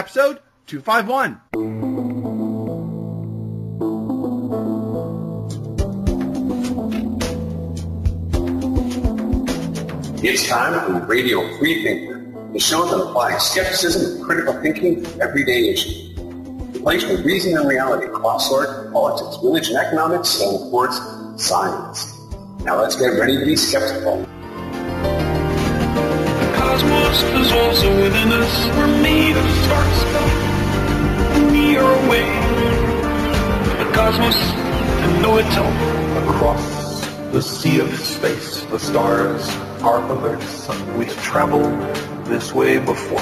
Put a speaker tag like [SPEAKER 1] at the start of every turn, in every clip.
[SPEAKER 1] Episode 251.
[SPEAKER 2] It's time for Radio Free Thinker, the show that applies skepticism and critical thinking to everyday issues. The place where reason and reality cross-sort politics, religion, economics, and of course, science. Now let's get ready to be skeptical.
[SPEAKER 3] The cosmos is also within us. We're made of stars. We are away from the cosmos to know itself.
[SPEAKER 4] Across the sea of space, the stars are others. We have traveled this way before,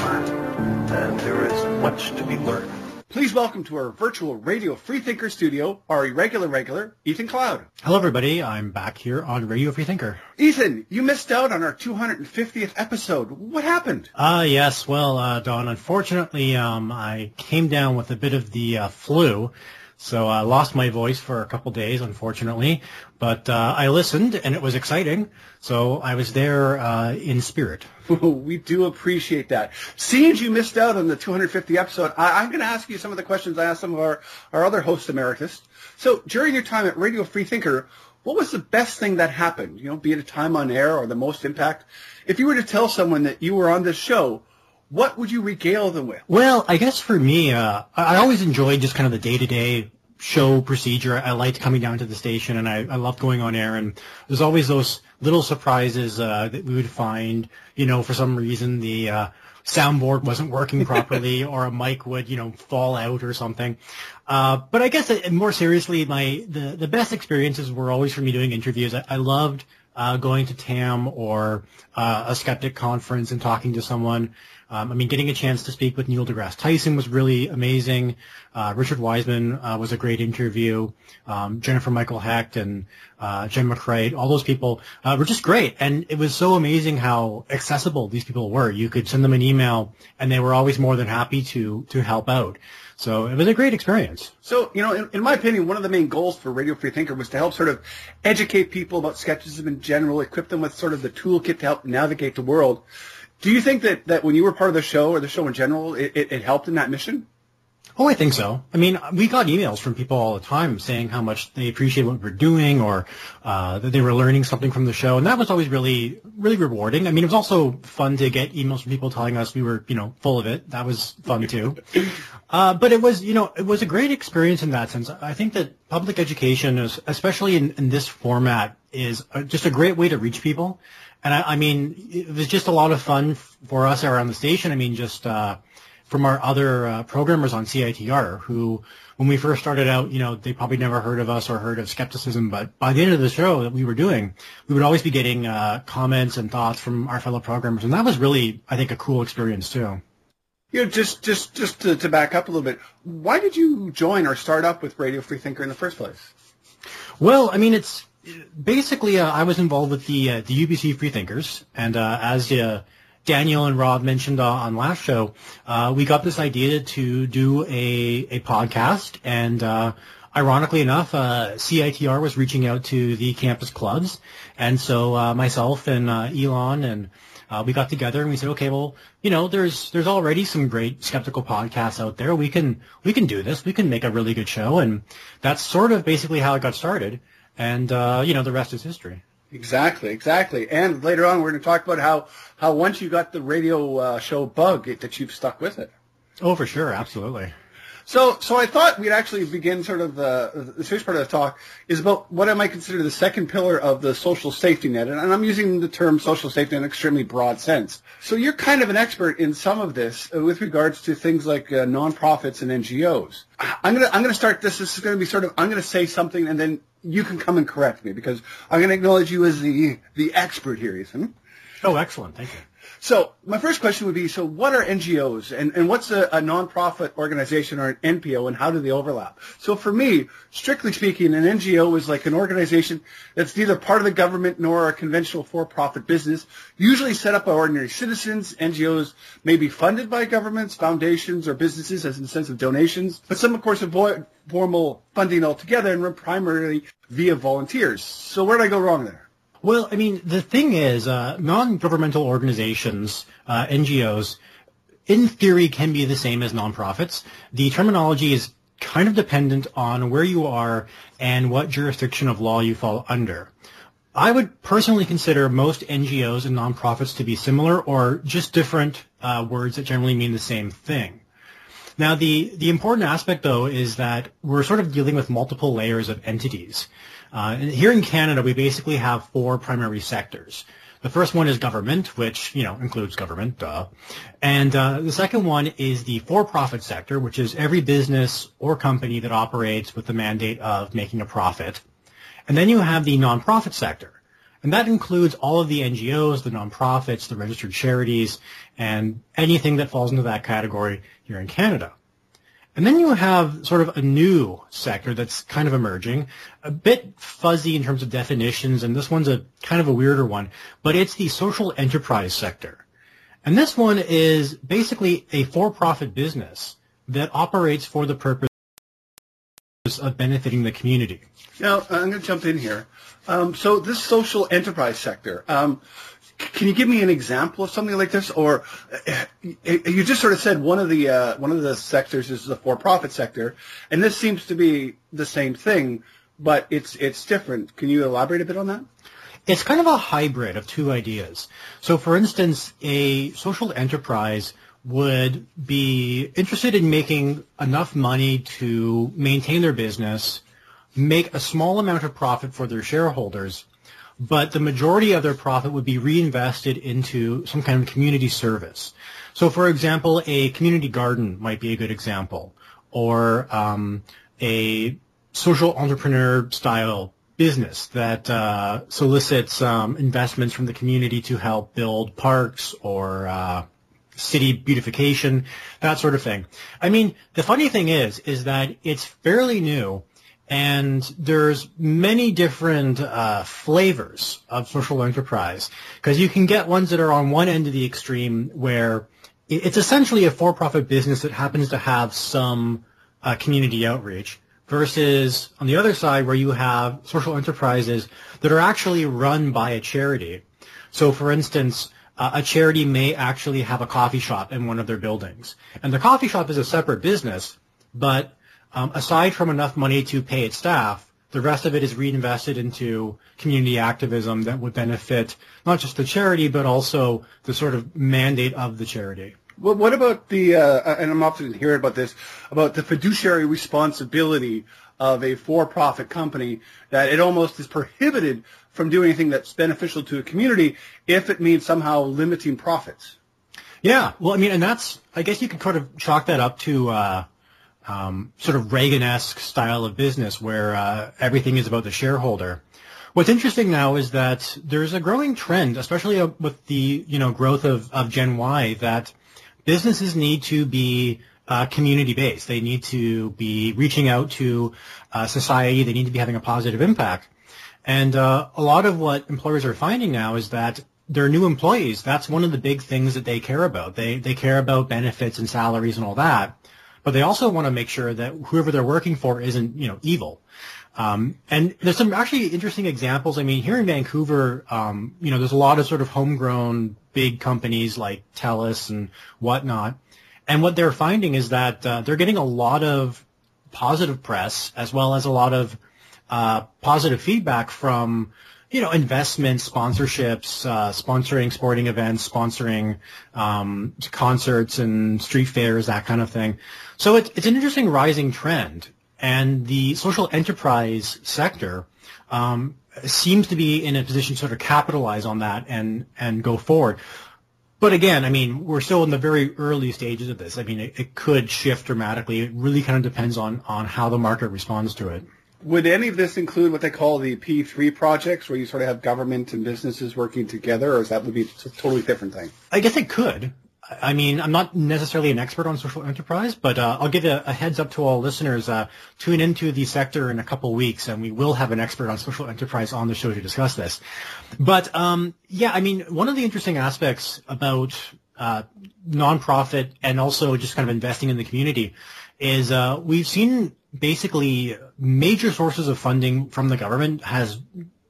[SPEAKER 4] and there is much to be learned.
[SPEAKER 1] Please welcome to our virtual Radio Freethinker studio, our regular, Ethan Cloud.
[SPEAKER 5] Hello, everybody. I'm back here on Radio Freethinker.
[SPEAKER 1] Ethan, you missed out on our 250th episode. What happened?
[SPEAKER 5] Yes. Well, Don, unfortunately, I came down with a bit of the flu, so I lost my voice for a couple days, unfortunately. But I listened, and it was exciting, so I was there in spirit.
[SPEAKER 1] We do appreciate that. Seeing as you missed out on the 250th episode, I'm going to ask you some of the questions I asked some of our other hosts emeritus. So during your time at Radio Freethinker, what was the best thing that happened? You know, be it a time on air or the most impact? If you were to tell someone that you were on this show, what would you regale them with?
[SPEAKER 5] Well, I guess for me, I always enjoyed just kind of the day-to-day show procedure. I liked coming down to the station, and I loved going on air, and there's always those little surprises that we would find, you know, for some reason the soundboard wasn't working properly or a mic would, you know, fall out or something. But I guess more seriously, the best experiences were always for me doing interviews. I loved going to TAM or a skeptic conference and talking to someone. I mean, getting a chance to speak with Neil deGrasse Tyson was really amazing. Richard Wiseman was a great interview. Jennifer Michael Hecht and Jen McCrae, all those people were just great. And it was so amazing how accessible these people were. You could send them an email, and they were always more than happy to help out. So it was a great experience.
[SPEAKER 1] So, you know, in my opinion, one of the main goals for Radio Freethinker was to help sort of educate people about skepticism in general, equip them with sort of the toolkit to help navigate the world. Do you think that when you were part of the show or the show in general, it helped in that mission?
[SPEAKER 5] Oh, I think so. I mean, we got emails from people all the time saying how much they appreciate what we're doing or that they were learning something from the show. And that was always really, really rewarding. I mean, it was also fun to get emails from people telling us we were, you know, full of it. That was fun, too. But it was, you know, it was a great experience in that sense. I think that public education, especially in this format, is just a great way to reach people. And I mean, it was just a lot of fun for us around the station. I mean, just from our other programmers on CITR who, when we first started out, you know, they probably never heard of us or heard of skepticism. But by the end of the show that we were doing, we would always be getting comments and thoughts from our fellow programmers. And that was really, I think, a cool experience, too.
[SPEAKER 1] You know, just to back up a little bit, why did you join or start up with Radio Freethinker in the first place?
[SPEAKER 5] Well, I mean, it's basically I was involved with the UBC Freethinkers, and as Daniel and Rob mentioned on last show, we got this idea to do a podcast, and ironically enough, CITR was reaching out to the campus clubs, and so myself and Elon and we got together and we said, okay, well, you know, there's already some great skeptical podcasts out there. We can do this. We can make a really good show, and that's sort of basically how it got started. And, you know, the rest is history.
[SPEAKER 1] Exactly. And later on, we're going to talk about how once you got the radio show bug, that you've stuck with it.
[SPEAKER 5] Oh, for sure. Absolutely.
[SPEAKER 1] So I thought we'd actually begin sort of the first part of the talk is about what I might consider the second pillar of the social safety net. And I'm using the term social safety in an extremely broad sense. So you're kind of an expert in some of this with regards to things like nonprofits and NGOs. I'm going to start this. This is going to be sort of, I'm going to say something and then you can come and correct me because I'm going to acknowledge you as the expert here, Ethan.
[SPEAKER 5] Oh, excellent. Thank you.
[SPEAKER 1] So my first question would be, so what are NGOs and what's a nonprofit organization or an NPO and how do they overlap? So for me, strictly speaking, an NGO is like an organization that's neither part of the government nor a conventional for-profit business, usually set up by ordinary citizens. NGOs may be funded by governments, foundations, or businesses as in the sense of donations, but some, of course, avoid formal funding altogether and run primarily via volunteers. So where did I go wrong there?
[SPEAKER 5] Well, I mean, the thing is, non-governmental organizations, NGOs, in theory, can be the same as nonprofits. The terminology is kind of dependent on where you are and what jurisdiction of law you fall under. I would personally consider most NGOs and nonprofits to be similar or just different words that generally mean the same thing. Now, the important aspect, though, is that we're sort of dealing with multiple layers of entities. Here in Canada, we basically have four primary sectors. The first one is government, which, includes government, duh. And the second one is the for-profit sector, which is every business or company that operates with the mandate of making a profit. And then you have the nonprofit sector. And that includes all of the NGOs, the nonprofits, the registered charities, and anything that falls into that category here in Canada. And then you have sort of a new sector that's kind of emerging, a bit fuzzy in terms of definitions, and this one's a kind of a weirder one, but it's the social enterprise sector. And this one is basically a for-profit business that operates for the purpose of benefiting the community.
[SPEAKER 1] Now, I'm going to jump in here. So this social enterprise sector, can you give me an example of something like this? Or you just sort of said one of the sectors is the for-profit sector, and this seems to be the same thing, but it's different. Can you elaborate a bit on that?
[SPEAKER 5] It's kind of a hybrid of two ideas. So, for instance, a social enterprise would be interested in making enough money to maintain their business, make a small amount of profit for their shareholders, but the majority of their profit would be reinvested into some kind of community service. So, for example, a community garden might be a good example, or a social entrepreneur-style business that solicits investments from the community to help build parks or city beautification, that sort of thing. I mean, the funny thing is that it's fairly new, and there's many different flavors of social enterprise, because you can get ones that are on one end of the extreme where it's essentially a for-profit business that happens to have some community outreach, versus on the other side where you have social enterprises that are actually run by a charity. So, for instance, a charity may actually have a coffee shop in one of their buildings. And the coffee shop is a separate business, but aside from enough money to pay its staff, the rest of it is reinvested into community activism that would benefit not just the charity, but also the sort of mandate of the charity.
[SPEAKER 1] Well, what about and I'm often hearing about this, about the fiduciary responsibility of a for-profit company, that it almost is prohibited from doing anything that's beneficial to a community if it means somehow limiting profits?
[SPEAKER 5] Yeah, well, I mean, and I guess you could sort of chalk that up to sort of Reagan-esque style of business where everything is about the shareholder. What's interesting now is that there's a growing trend, especially with the growth of Gen Y, that businesses need to be community-based. They need to be reaching out to society. They need to be having a positive impact. And a lot of what employers are finding now is that their new employees, that's one of the big things that they care about. They care about benefits and salaries and all that. But they also want to make sure that whoever they're working for isn't, evil. And there's some actually interesting examples. I mean, here in Vancouver, there's a lot of sort of homegrown big companies like TELUS and whatnot. And what they're finding is that they're getting a lot of positive press as well as a lot of positive feedback from, investments, sponsorships, sponsoring sporting events, sponsoring concerts and street fairs, that kind of thing. So it's an interesting rising trend. And the social enterprise sector seems to be in a position to sort of capitalize on that and go forward. But again, I mean, we're still in the very early stages of this. I mean, it could shift dramatically. It really kind of depends on how the market responds to it.
[SPEAKER 1] Would any of this include what they call the P3 projects, where you sort of have government and businesses working together, or is that would be a totally different thing?
[SPEAKER 5] I guess it could. I mean, I'm not necessarily an expert on social enterprise, but I'll give a heads up to all listeners. Tune into the sector in a couple weeks, and we will have an expert on social enterprise on the show to discuss this. But, yeah, I mean, one of the interesting aspects about nonprofit and also just kind of investing in the community is we've seen basically major sources of funding from the government has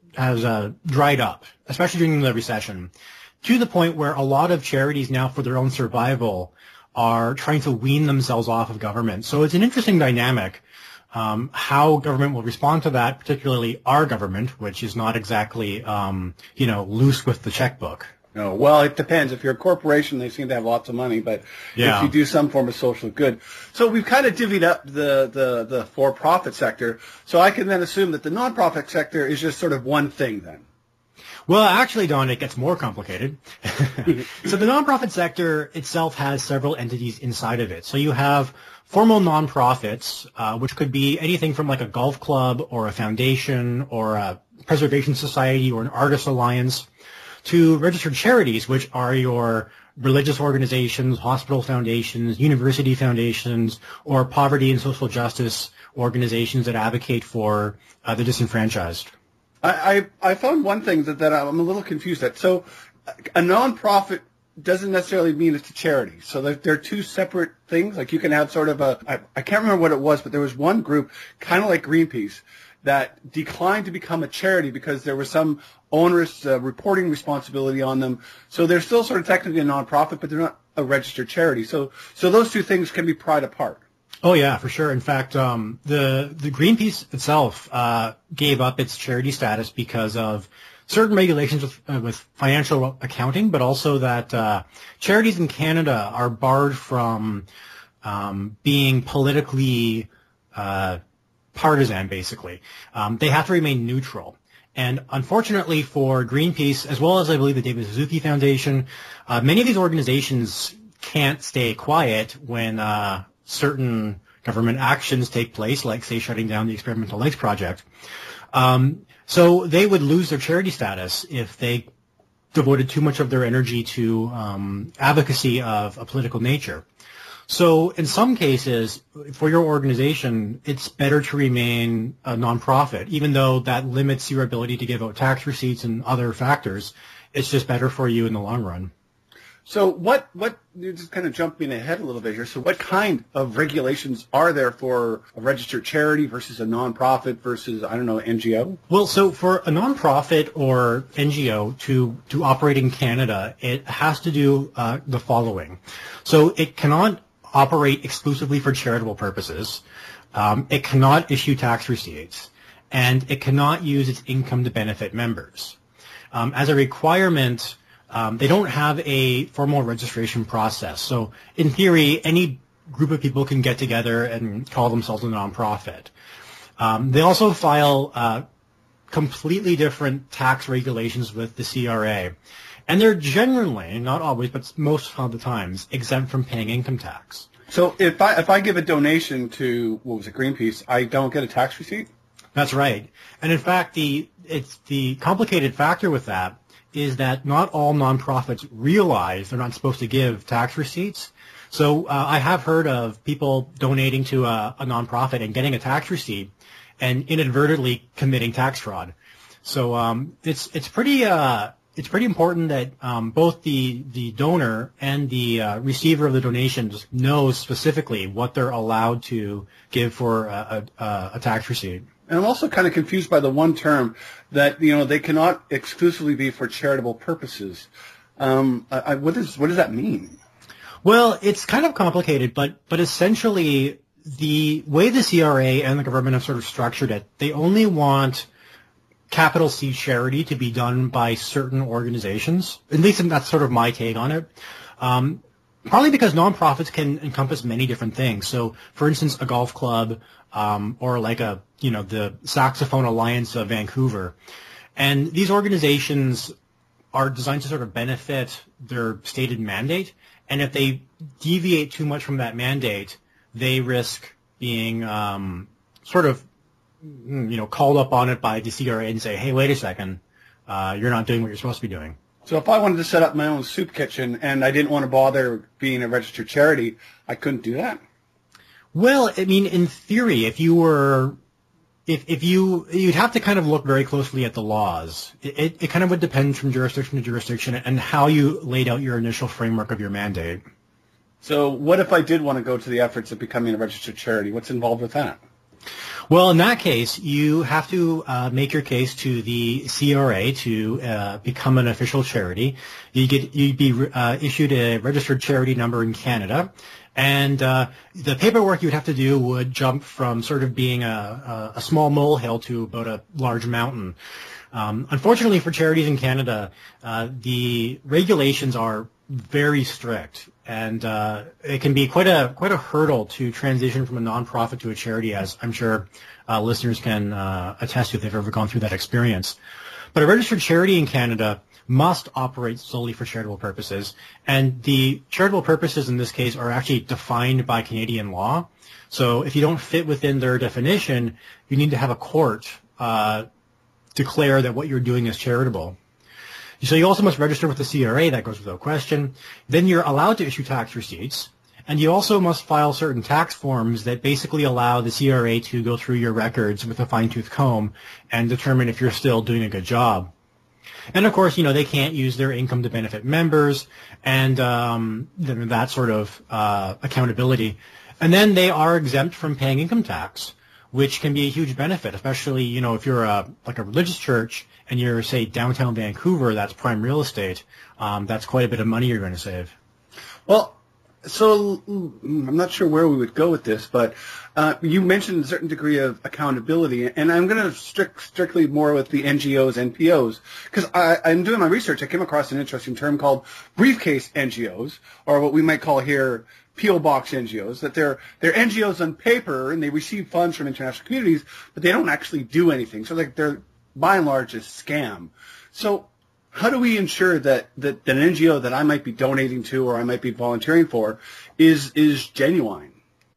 [SPEAKER 5] dried up, especially during the recession, to the point where a lot of charities now, for their own survival, are trying to wean themselves off of government. So it's an interesting dynamic, how government will respond to that, particularly our government, which is not exactly, loose with the checkbook.
[SPEAKER 1] No, well, it depends. If you're a corporation, they seem to have lots of money, but if you do some form of social good. So we've kind of divvied up the for-profit sector, so I can then assume that the nonprofit sector is just sort of one thing then.
[SPEAKER 5] Well, actually, Don, it gets more complicated. So the nonprofit sector itself has several entities inside of it. So you have formal nonprofits, which could be anything from like a golf club or a foundation or a preservation society or an artist alliance, to registered charities, which are your religious organizations, hospital foundations, university foundations, or poverty and social justice organizations that advocate for the disenfranchised.
[SPEAKER 1] I found one thing that I'm a little confused at. So a nonprofit doesn't necessarily mean it's a charity. So they're two separate things. Like you can have sort of I can't remember what it was, but there was one group, kind of like Greenpeace, that declined to become a charity because there was some onerous reporting responsibility on them. So they're still sort of technically a nonprofit, but they're not a registered charity. So those two things can be pried apart.
[SPEAKER 5] Oh yeah, for sure. In fact, the Greenpeace itself gave up its charity status because of certain regulations with financial accounting, but also that charities in Canada are barred from being politically partisan, basically. They have to remain neutral. And unfortunately for Greenpeace, as well as I believe the David Suzuki Foundation, many of these organizations can't stay quiet when certain government actions take place, like, say, shutting down the Experimental Lakes Project. So they would lose their charity status if they devoted too much of their energy to advocacy of a political nature. So in some cases, for your organization, it's better to remain a nonprofit, even though that limits your ability to give out tax receipts and other factors. It's just better for you in the long run.
[SPEAKER 1] So what you just kind of jumping ahead a little bit here. So what kind of regulations are there for a registered charity versus a nonprofit versus, I don't know, NGO?
[SPEAKER 5] Well, so for a nonprofit or NGO to operate in Canada, it has to do the following. So it cannot operate exclusively for charitable purposes. It cannot issue tax receipts, and it cannot use its income to benefit members. As a requirement, they don't have a formal registration process. So in theory, any group of people can get together and call themselves a nonprofit. They also file completely different tax regulations with the CRA. And they're generally, not always, but most of the times, exempt from paying income tax. So
[SPEAKER 1] if I give a donation to, what was it, Greenpeace, I don't get a tax receipt?
[SPEAKER 5] That's right. And in fact, the complicated factor with that is that not all nonprofits realize they're not supposed to give tax receipts. So I have heard of people donating to a nonprofit and getting a tax receipt and inadvertently committing tax fraud. So it's pretty important that both the donor and the receiver of the donations knows specifically what they're allowed to give for a tax receipt.
[SPEAKER 1] And I'm also kind of confused by the one term that, they cannot exclusively be for charitable purposes. What does that mean?
[SPEAKER 5] Well, it's kind of complicated, but essentially the way the CRA and the government have sort of structured it, they only want capital C charity to be done by certain organizations. At least that's sort of my take on it. Partly because nonprofits can encompass many different things. So, for instance, a golf club, or like the Saxophone Alliance of Vancouver. And these organizations are designed to sort of benefit their stated mandate. And if they deviate too much from that mandate, they risk being sort of called up on it by the CRA and say, hey, wait a second, you're not doing what you're supposed to be doing.
[SPEAKER 1] So if I wanted to set up my own soup kitchen and I didn't want to bother being a registered charity, I couldn't do that?
[SPEAKER 5] Well, I mean, in theory, if you were, you'd have to kind of look very closely at the laws. It kind of would depend from jurisdiction to jurisdiction and how you laid out your initial framework of your mandate.
[SPEAKER 1] So what if I did want to go to the efforts of becoming a registered charity? What's involved with that?
[SPEAKER 5] Well, in that case, you have to make your case to the CRA to become an official charity. You'd be issued a registered charity number in Canada, and the paperwork you would have to do would jump from sort of being a small molehill to about a large mountain. Unfortunately for charities in Canada, the regulations are very strict, and it can be quite a hurdle to transition from a nonprofit to a charity, as I'm sure listeners can attest to if they've ever gone through that experience. But a registered charity in Canada must operate solely for charitable purposes, and the charitable purposes in this case are actually defined by Canadian law. So if you don't fit within their definition, you need to have a court declare that what you're doing is charitable. So you also must register with the CRA, that goes without question. Then you're allowed to issue tax receipts, and you also must file certain tax forms that basically allow the CRA to go through your records with a fine-tooth comb and determine if you're still doing a good job. And of course, they can't use their income to benefit members and that sort of accountability. And then they are exempt from paying income tax, which can be a huge benefit, especially, if you're like a religious church and you're, say, downtown Vancouver, that's prime real estate. That's quite a bit of money you're going to save.
[SPEAKER 1] Well, so I'm not sure where we would go with this, but you mentioned a certain degree of accountability, and I'm going to strictly more with the NGOs, NPOs, because I'm doing my research. I came across an interesting term called briefcase NGOs, or what we might call here P.O. Box NGOs, that they're NGOs on paper, and they receive funds from international communities, but they don't actually do anything. So they're, by and large, a scam. So how do we ensure that an NGO that I might be donating to or I might be volunteering for is genuine?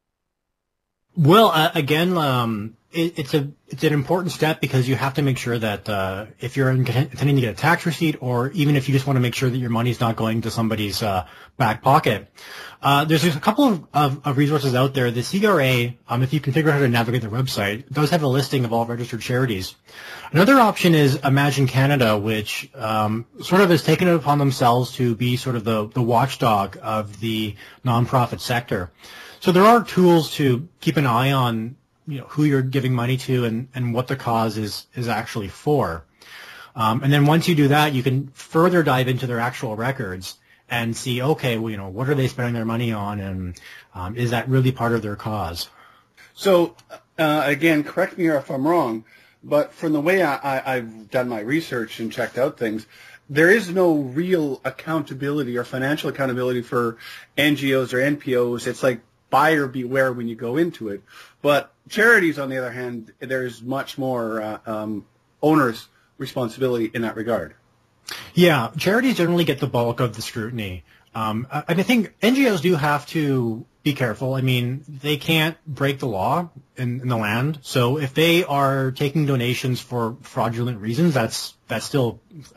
[SPEAKER 5] Well, again, it's an important step because you have to make sure that if you're intending to get a tax receipt, or even if you just want to make sure that your money's not going to somebody's back pocket, there's a couple of resources out there. The CRA, if you can figure out how to navigate their website, does have a listing of all registered charities. Another option is Imagine Canada, which sort of has taken it upon themselves to be sort of the watchdog of the nonprofit sector. So there are tools to keep an eye on, who you're giving money to and what the cause is actually for. And then once you do that, you can further dive into their actual records and see, okay, well, what are they spending their money on, and is that really part of their cause?
[SPEAKER 1] So, again, correct me if I'm wrong, but from the way I've done my research and checked out things, there is no real accountability or financial accountability for NGOs or NPOs. It's like buyer beware when you go into it. But charities, on the other hand, there's much more owner's responsibility in that regard.
[SPEAKER 5] Yeah, charities generally get the bulk of the scrutiny. I think NGOs do have to be careful. I mean, they can't break the law in the land. So if they are taking donations for fraudulent reasons, that's still,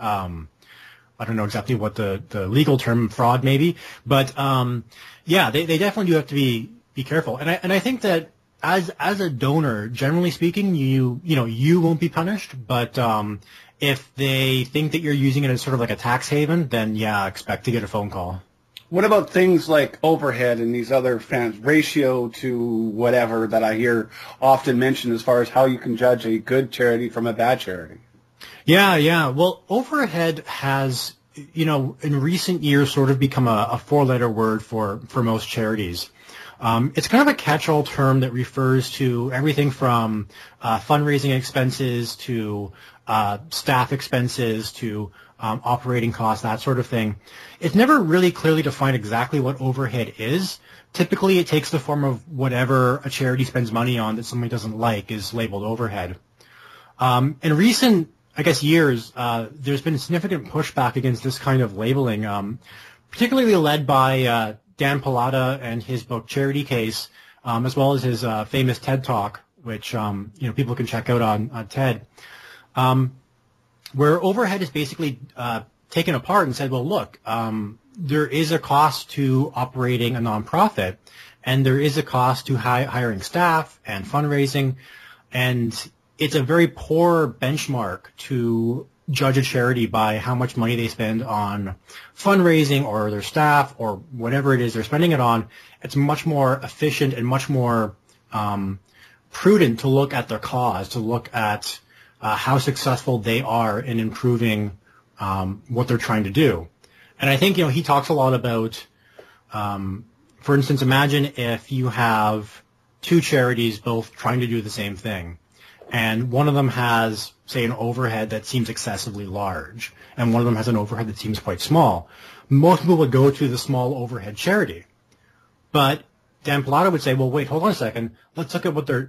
[SPEAKER 5] I don't know exactly what the legal term fraud may be, but yeah, they definitely do have to be careful. And I think that as a donor, generally speaking, you won't be punished, but if they think that you're using it as sort of like a tax haven, then yeah, expect to get a phone call.
[SPEAKER 1] What about things like overhead and these other ratio to whatever that I hear often mentioned as far as how you can judge a good charity from a bad charity?
[SPEAKER 5] Yeah. Well, overhead has, in recent years sort of become a four-letter word for most charities. It's kind of a catch-all term that refers to everything from fundraising expenses to staff expenses to operating costs, that sort of thing. It's never really clearly defined exactly what overhead is. Typically, it takes the form of whatever a charity spends money on that somebody doesn't like is labeled overhead. In recent, years, there's been significant pushback against this kind of labeling, particularly led by Dan Pallotta and his book Charity Case, as well as his famous TED Talk, which people can check out on TED, where overhead is basically taken apart and said, well, look, there is a cost to operating a nonprofit, and there is a cost to hiring staff and fundraising, and it's a very poor benchmark to judge a charity by how much money they spend on fundraising or their staff or whatever it is they're spending it on. It's much more efficient and much more prudent to look at their cause, to look at how successful they are in improving what they're trying to do. And I think, he talks a lot about, for instance, imagine if you have two charities both trying to do the same thing, and one of them has, say, an overhead that seems excessively large, and one of them has an overhead that seems quite small. Most people would go to the small overhead charity. But Dan Pilato would say, well, wait, hold on a second. Let's look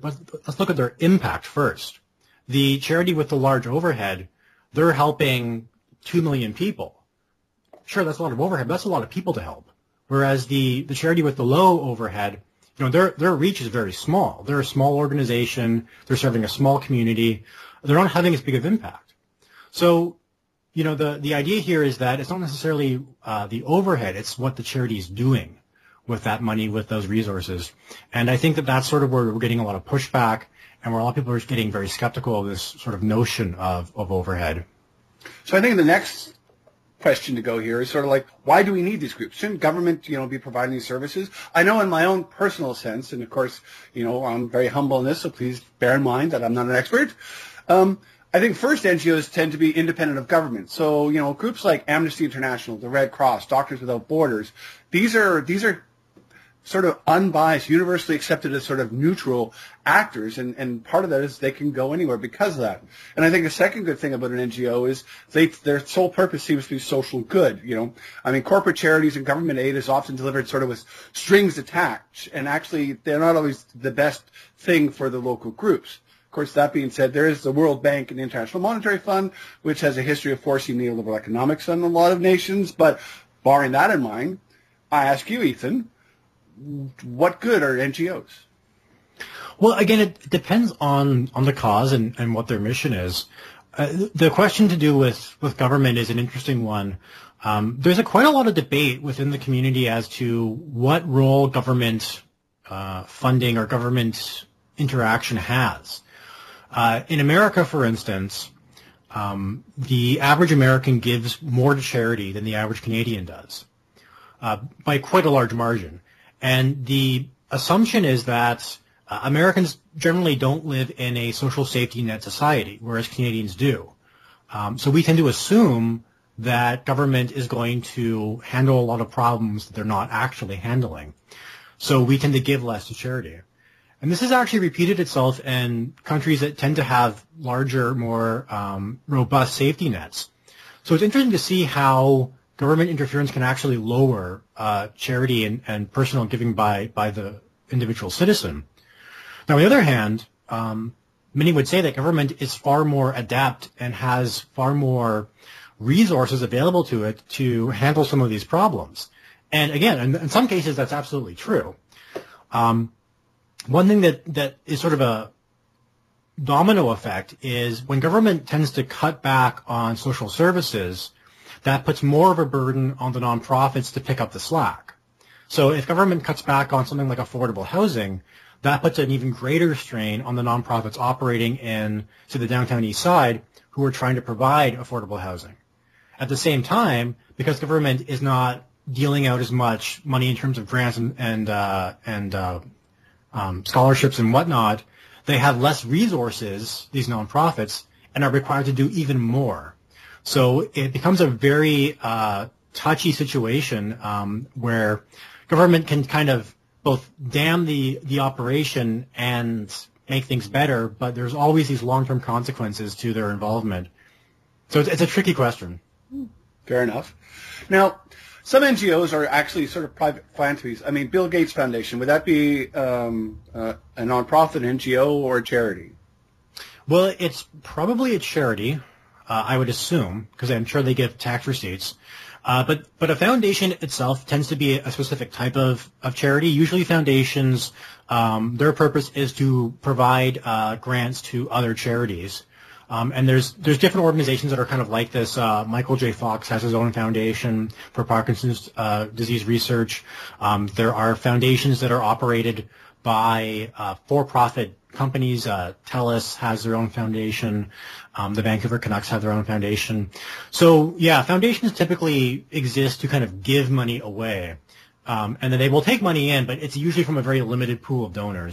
[SPEAKER 5] at their impact first. The charity with the large overhead, they're helping 2 million people. Sure, that's a lot of overhead, but that's a lot of people to help. Whereas the charity with the low overhead, their reach is very small. They're a small organization. They're serving a small community. They're not having as big of impact. So, the idea here is that it's not necessarily the overhead. It's what the charity is doing with that money, with those resources. And I think that that's sort of where we're getting a lot of pushback, and where a lot of people are getting very skeptical of this sort of notion of overhead.
[SPEAKER 1] So I think the next question to go here is sort of like, why do we need these groups? Shouldn't government, be providing these services? I know in my own personal sense, and of course, I'm very humble in this, so please bear in mind that I'm not an expert. I think first NGOs tend to be independent of government. So, groups like Amnesty International, the Red Cross, Doctors Without Borders, these are sort of unbiased, universally accepted as sort of neutral actors, and part of that is they can go anywhere because of that. And I think the second good thing about an NGO is their sole purpose seems to be social good. Corporate charities and government aid is often delivered sort of with strings attached, and actually they're not always the best thing for the local groups. Of course, that being said, there is the World Bank and the International Monetary Fund, which has a history of forcing neoliberal economics on a lot of nations. But barring that in mind, I ask you, Ethan, what good are NGOs?
[SPEAKER 5] Well, again, it depends on the cause and what their mission is. The question to do with government is an interesting one. There's quite a lot of debate within the community as to what role government funding or government interaction has. In America, for instance, the average American gives more to charity than the average Canadian does, by quite a large margin. And the assumption is that Americans generally don't live in a social safety net society, whereas Canadians do. So we tend to assume that government is going to handle a lot of problems that they're not actually handling. So we tend to give less to charity. And this has actually repeated itself in countries that tend to have larger, more robust safety nets. So it's interesting to see how government interference can actually lower charity and personal giving by the individual citizen. Now, on the other hand, many would say that government is far more adept and has far more resources available to it to handle some of these problems. And again, in some cases, that's absolutely true. One thing that is sort of a domino effect is when government tends to cut back on social services, that puts more of a burden on the nonprofits to pick up the slack. So if government cuts back on something like affordable housing, that puts an even greater strain on the nonprofits operating in, say, the downtown east side who are trying to provide affordable housing. At the same time, because government is not dealing out as much money in terms of grants and scholarships and whatnot, they have less resources, these nonprofits, and are required to do even more. So it becomes a very touchy situation where government can kind of both dam the operation and make things better, but there's always these long-term consequences to their involvement. So it's a tricky question.
[SPEAKER 1] Fair enough. Now, some NGOs are actually sort of private philanthropies. I mean, Bill Gates Foundation, would that be a nonprofit, an NGO, or a charity?
[SPEAKER 5] Well, it's probably a charity, I would assume, because I'm sure they give tax receipts. But a foundation itself tends to be a specific type of charity. Usually foundations, their purpose is to provide grants to other charities. And there's different organizations that are kind of like this. Michael J. Fox has his own foundation for Parkinson's disease research. There are foundations that are operated by for-profit companies. TELUS has their own foundation. The Vancouver Canucks have their own foundation. So, yeah, foundations typically exist to kind of give money away. And then they will take money in, but it's usually from a very limited pool of donors.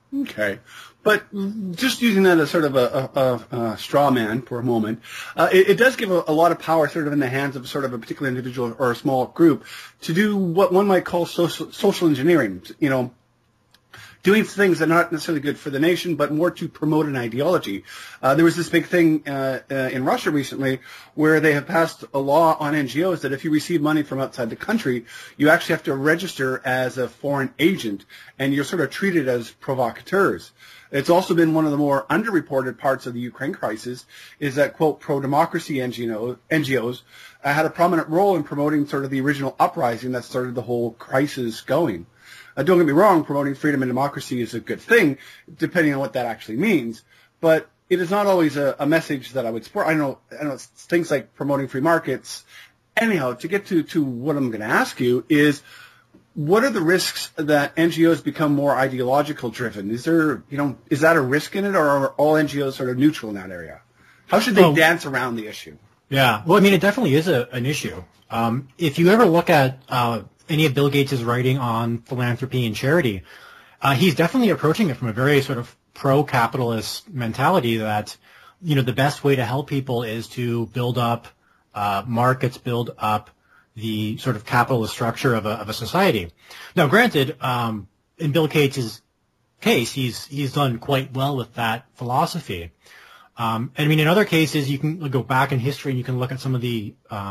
[SPEAKER 1] Okay. But just using that as sort of a straw man for a moment, it does give a lot of power sort of in the hands of sort of a particular individual or a small group to do what one might call social engineering, doing things that are not necessarily good for the nation, but more to promote an ideology. There was this big thing in Russia recently where they have passed a law on NGOs that if you receive money from outside the country, you actually have to register as a foreign agent, and you're sort of treated as provocateurs. It's also been one of the more underreported parts of the Ukraine crisis is that, quote, pro-democracy NGOs had a prominent role in promoting sort of the original uprising that started the whole crisis going. Don't get me wrong, promoting freedom and democracy is a good thing, depending on what that actually means. But it is not always a message that I would support. I know it's things like promoting free markets. Anyhow, to get to what I'm going to ask you is, what are the risks that NGOs become more ideological driven? Is there, is that a risk in it, or are all NGOs sort of neutral in that area? How should they dance around the issue?
[SPEAKER 5] Yeah, well, I mean, it definitely is an issue. If you ever look at any of Bill Gates' writing on philanthropy and charity, he's definitely approaching it from a very sort of pro-capitalist mentality that, the best way to help people is to build up markets, build up the sort of capitalist structure of a society. Now, granted, in Bill Gates' case, he's done quite well with that philosophy. And I mean, in other cases, you can go back in history and you can look at some of the,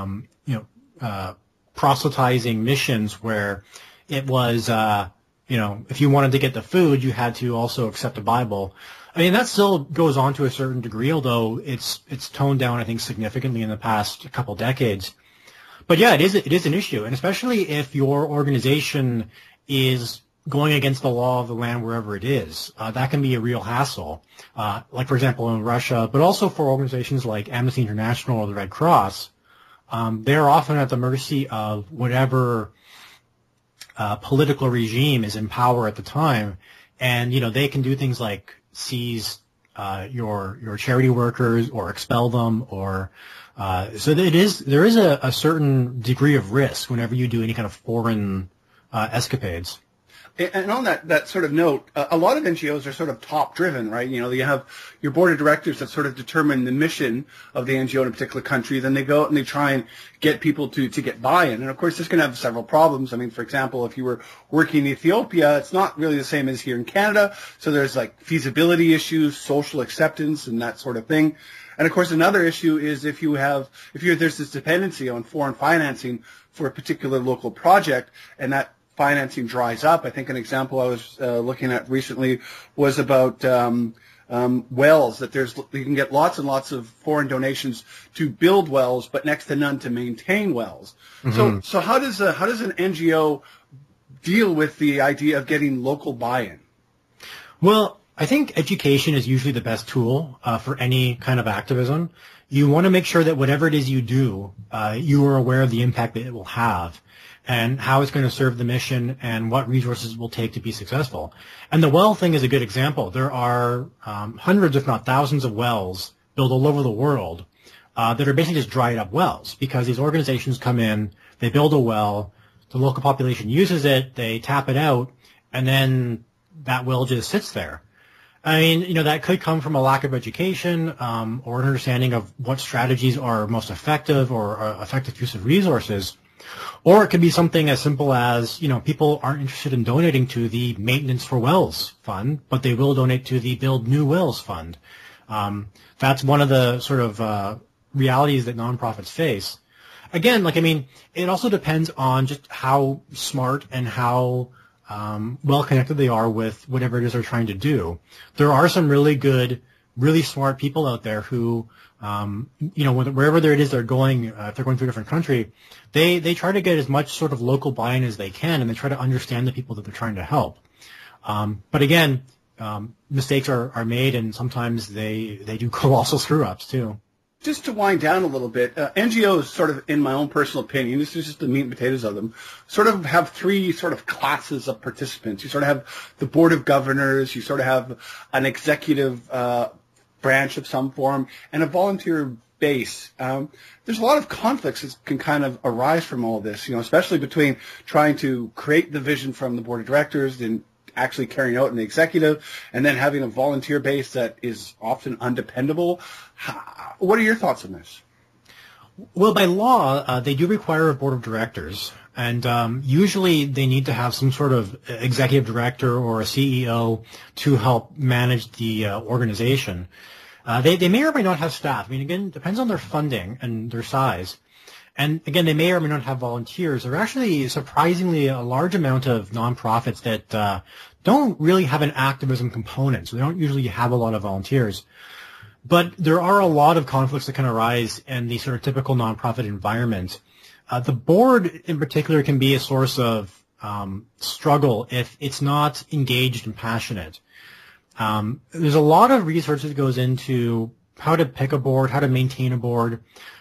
[SPEAKER 5] proselytizing missions where it was, if you wanted to get the food, you had to also accept the Bible. I mean, that still goes on to a certain degree, although it's toned down, I think, significantly in the past couple decades. But yeah, it is an issue, and especially if your organization is going against the law of the land wherever it is, that can be a real hassle. Like, for example, in Russia, but also for organizations like Amnesty International or the Red Cross, they're often at the mercy of whatever political regime is in power at the time, and they can do things like seize your charity workers or expel them, or so there is a certain degree of risk whenever you do any kind of foreign escapades.
[SPEAKER 1] And on that sort of note, a lot of NGOs are sort of top-driven, right? You have your board of directors that sort of determine the mission of the NGO in a particular country. Then they go out and they try and get people to get buy-in. And, of course, this can have several problems. I mean, for example, if you were working in Ethiopia, it's not really the same as here in Canada. So there's, like, feasibility issues, social acceptance, and that sort of thing. And, of course, another issue is if there's this dependency on foreign financing for a particular local project, and that financing dries up. I think an example I was looking at recently was about wells, that you can get lots and lots of foreign donations to build wells, but next to none to maintain wells. Mm-hmm. So how does an NGO deal with the idea of getting local buy-in?
[SPEAKER 5] Well, I think education is usually the best tool for any kind of activism. You want to make sure that whatever it is you do, you are aware of the impact that it will have, and how it's going to serve the mission, and what resources it will take to be successful. And the well thing is a good example. There are hundreds, if not thousands, of wells built all over the world that are basically just dried up wells, because these organizations come in, they build a well, the local population uses it, they tap it out, and then that well just sits there. I mean, that could come from a lack of education or an understanding of what strategies are most effective or effective use of resources. Or it could be something as simple as, people aren't interested in donating to the Maintenance for Wells Fund, but they will donate to the Build New Wells Fund. That's one of the sort of realities that nonprofits face. Again, it also depends on just how smart and how well connected they are with whatever it is they're trying to do. There are some really good, really smart people out there who, wherever it is they're going, if they're going to a different country, they try to get as much sort of local buy-in as they can, and they try to understand the people that they're trying to help. But again, mistakes are made, and sometimes they do colossal screw-ups too.
[SPEAKER 1] Just to wind down a little bit, NGOs sort of, in my own personal opinion, this is just the meat and potatoes of them, sort of have three sort of classes of participants. You sort of have the board of governors, you sort of have an executive branch of some form, and a volunteer base. There's a lot of conflicts that can kind of arise from all this, especially between trying to create the vision from the board of directors and actually carrying out in the executive, and then having a volunteer base that is often undependable. What are your thoughts on this?
[SPEAKER 5] Well, by law, they do require a board of directors, and usually they need to have some sort of executive director or a CEO to help manage the organization. They may or may not have staff. I mean, again, it depends on their funding and their size. And again, they may or may not have volunteers. There are actually surprisingly a large amount of nonprofits that don't really have an activism component, so they don't usually have a lot of volunteers. But there are a lot of conflicts that can arise in the sort of typical nonprofit environment. The board in particular can be a source of struggle if it's not engaged and passionate. There's a lot of research that goes into how to pick a board, how to maintain a board,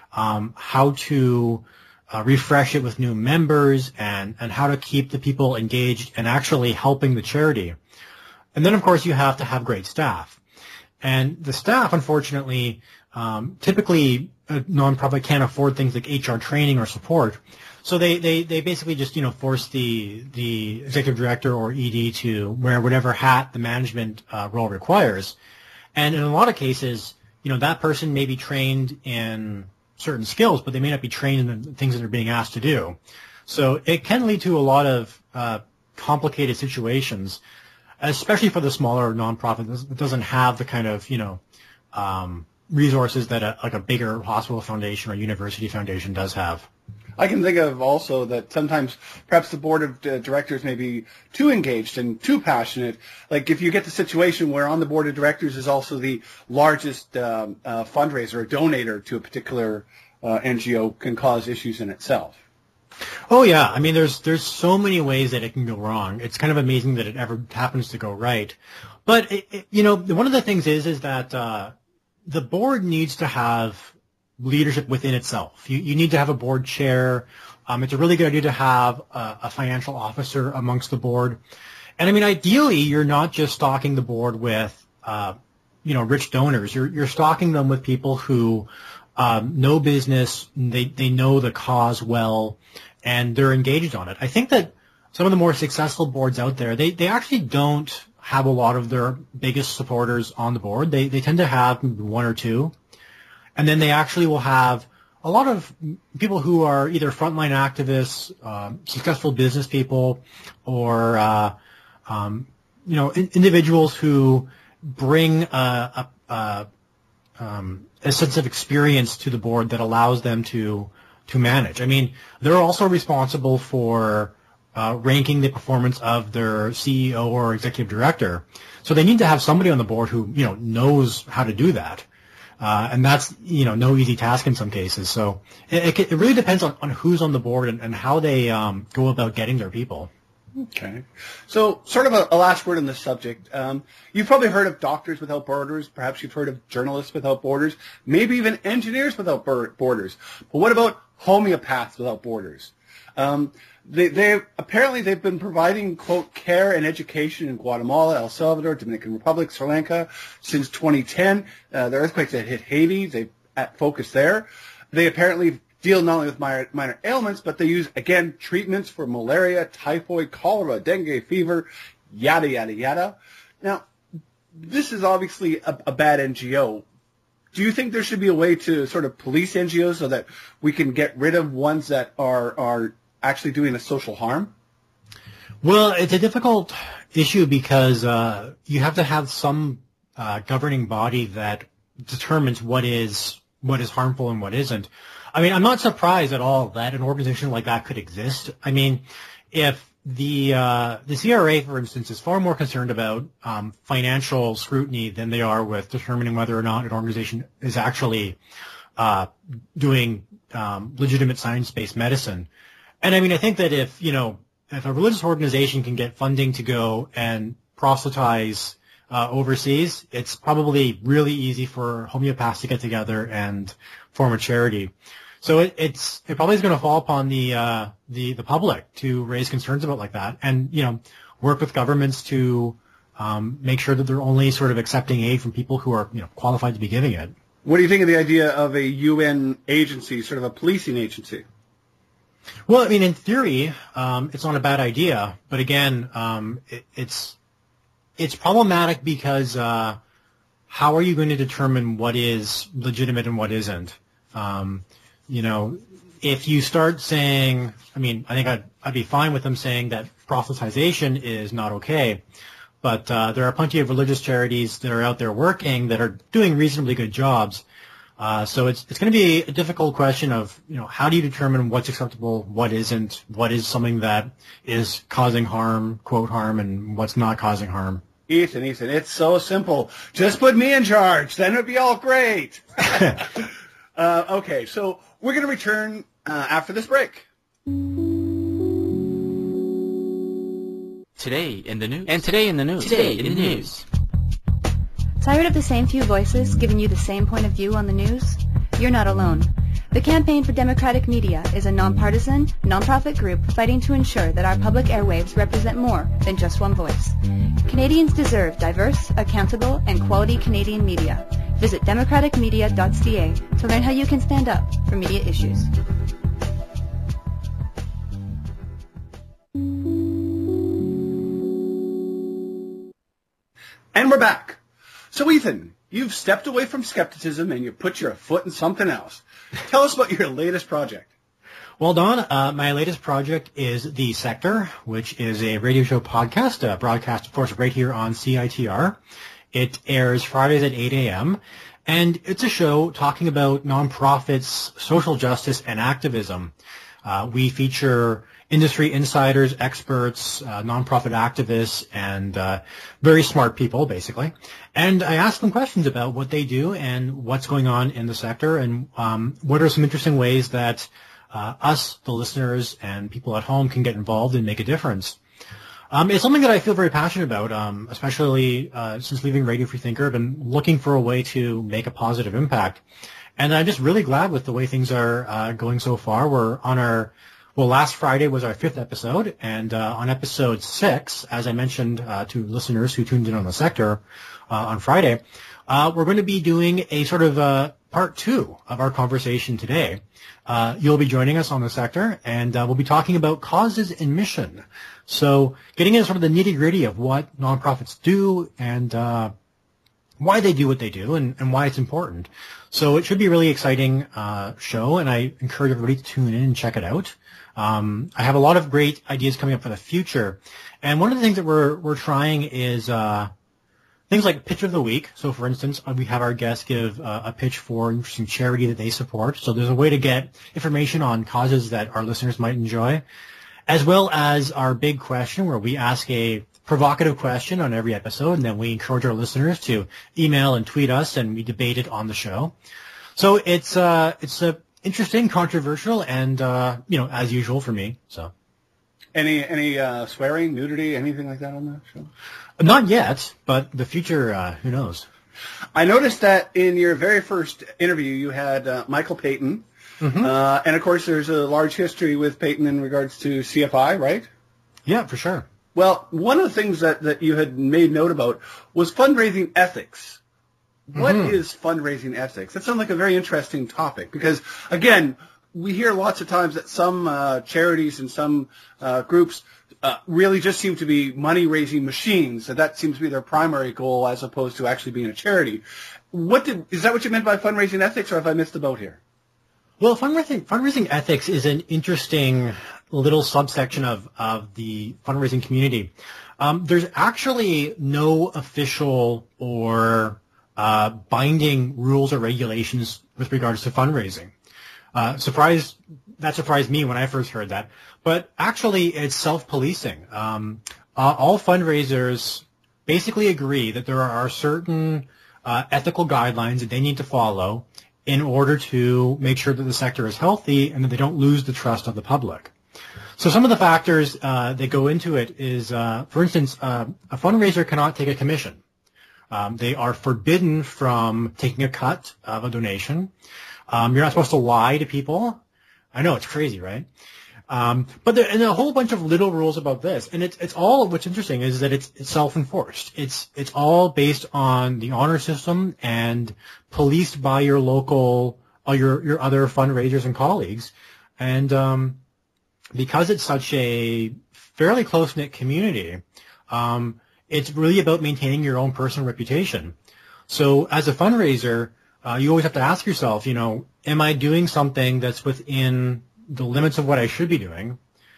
[SPEAKER 5] how to refresh it with new members, and how to keep the people engaged and actually helping the charity. And then, of course, you have to have great staff. And the staff, unfortunately, typically a nonprofit can't afford things like HR training or support. So they basically just, force the executive director or ED to wear whatever hat the management role requires. And in a lot of cases, that person may be trained in certain skills, but they may not be trained in the things that they're being asked to do. So it can lead to a lot of complicated situations, especially for the smaller nonprofit that doesn't have the kind of, resources that a bigger hospital foundation or university foundation does have.
[SPEAKER 1] I can think of also that sometimes perhaps the board of directors may be too engaged and too passionate. Like if you get the situation where on the board of directors is also the largest fundraiser or donator to a particular NGO, can cause issues in itself.
[SPEAKER 5] Oh yeah, I mean there's so many ways that it can go wrong. It's kind of amazing that it ever happens to go right. But one of the things is that the board needs to have leadership within itself. You need to have a board chair. It's a really good idea to have a financial officer amongst the board. And I mean, ideally, you're not just stocking the board with, rich donors. You're stocking them with people who know business. They know the cause well, and they're engaged on it. I think that some of the more successful boards out there, they actually don't have a lot of their biggest supporters on the board. They tend to have one or two. And then they actually will have a lot of people who are either frontline activists, successful business people, or individuals who bring a sense of experience to the board that allows them to manage. I mean, they're also responsible for ranking the performance of their CEO or executive director. So they need to have somebody on the board who knows how to do that. And that's, no easy task in some cases. So it really depends on who's on the board and how they go about getting their people.
[SPEAKER 1] Okay. So sort of a last word on this subject. You've probably heard of Doctors Without Borders. Perhaps you've heard of Journalists Without Borders. Maybe even Engineers Without Borders. But what about Homeopaths Without Borders? They've been providing, quote, care and education in Guatemala, El Salvador, Dominican Republic, Sri Lanka since 2010. The earthquakes that hit Haiti, they focused there. They apparently deal not only with minor ailments, but they use, again, treatments for malaria, typhoid, cholera, dengue fever, yada, yada, yada. Now, this is obviously a bad NGO. Do you think there should be a way to sort of police NGOs so that we can get rid of ones that are actually doing a social harm?
[SPEAKER 5] Well, it's a difficult issue because you have to have some governing body that determines what is harmful and what isn't. I mean, I'm not surprised at all that an organization like that could exist. I mean, if the CRA, for instance, is far more concerned about financial scrutiny than they are with determining whether or not an organization is actually doing legitimate science-based medicine. And I mean, I think that if a religious organization can get funding to go and proselytize overseas, it's probably really easy for homeopaths to get together and form a charity. So it probably is going to fall upon the public to raise concerns about like that, and work with governments to make sure that they're only sort of accepting aid from people who are qualified to be giving it.
[SPEAKER 1] What do you think of the idea of a UN agency, sort of a policing agency? Well,
[SPEAKER 5] I mean, in theory, it's not a bad idea, but again, it's it's problematic because how are you going to determine what is legitimate and what isn't? If you start saying, I think I'd be fine with them saying that proselytization is not okay, but there are plenty of religious charities that are out there working that are doing reasonably good jobs. So it's going to be a difficult question of, how do you determine what's acceptable, what isn't, what is something that is causing harm, quote harm, and what's not causing harm.
[SPEAKER 1] Ethan, it's so simple. Just put me in charge. Then it'd be all great. Okay, so we're going to return after this break.
[SPEAKER 6] Today in the news. And today in the news. Today in the news.
[SPEAKER 7] Tired of the same few voices giving you the same point of view on the news? You're not alone. The Campaign for Democratic Media is a nonpartisan, nonprofit group fighting to ensure that our public airwaves represent more than just one voice. Canadians deserve diverse, accountable, and quality Canadian media. Visit democraticmedia.ca to learn how you can stand up for media issues.
[SPEAKER 1] And we're back. So, Ethan, you've stepped away from skepticism and you put your foot in something else. Tell us about your latest project.
[SPEAKER 5] Well, Don, my latest project is The Sector, which is a radio show podcast, broadcast, of course, right here on CITR. It airs Fridays at 8 a.m., and it's a show talking about nonprofits, social justice, and activism. We feature industry insiders, experts, nonprofit activists, and very smart people, basically. And I ask them questions about what they do and what's going on in the sector, and what are some interesting ways that us, the listeners, and people at home can get involved and make a difference. It's something that I feel very passionate about, especially since leaving Radio Free Thinker. I've been looking for a way to make a positive impact. And I'm just really glad with the way things are going so far. We're on our, last Friday was our 5th episode, and on episode 6, as I mentioned to listeners who tuned in on the sector on Friday, we're going to be doing a sort of part 2 of our conversation today. You'll be joining us on the sector, and we'll be talking about causes and mission. So getting into sort of the nitty-gritty of what nonprofits do and why they do what they do and why it's important. So it should be a really exciting show, and I encourage everybody to tune in and check it out. I have a lot of great ideas coming up for the future, and one of the things that we're trying is things like pitch of the week. So, for instance, we have our guests give a pitch for an interesting charity that they support. So there's a way to get information on causes that our listeners might enjoy, as well as our big question where we ask a provocative question on every episode, and then we encourage our listeners to email and tweet us, and we debate it on the show. So it's interesting, controversial, and as usual for me. So,
[SPEAKER 1] any swearing, nudity, anything like that on the show?
[SPEAKER 5] Not yet, but the future, who knows?
[SPEAKER 1] I noticed that in your very first interview, you had Michael Payton. Mm-hmm. And, of course, there's a large history with Payton in regards to CFI, right?
[SPEAKER 5] Yeah, for sure. Well,
[SPEAKER 1] one of the things that you had made note about was fundraising ethics. What is fundraising ethics? That sounds like a very interesting topic because, again, we hear lots of times that some charities and some groups really just seem to be money-raising machines. That seems to be their primary goal as opposed to actually being a charity. Is that what you meant by fundraising ethics, or have I missed the boat here?
[SPEAKER 5] Well, fundraising ethics is an interesting little subsection of the fundraising community. There's actually no official or binding rules or regulations with regards to fundraising. That surprised me when I first heard that. But actually, it's self-policing. All fundraisers basically agree that there are certain ethical guidelines that they need to follow in order to make sure that the sector is healthy and that they don't lose the trust of the public. So some of the factors that go into it is, for instance, a fundraiser cannot take a commission. They are forbidden from taking a cut of a donation. You're not supposed to lie to people. I know, it's crazy, right? But there are a whole bunch of little rules about this, and it's all. What's interesting is that it's self-enforced. It's all based on the honor system and policed by your local, your other fundraisers and colleagues, and because it's such a fairly close-knit community, it's really about maintaining your own personal reputation. So as a fundraiser, you always have to ask yourself, am I doing something that's within the limits of what I should be doing?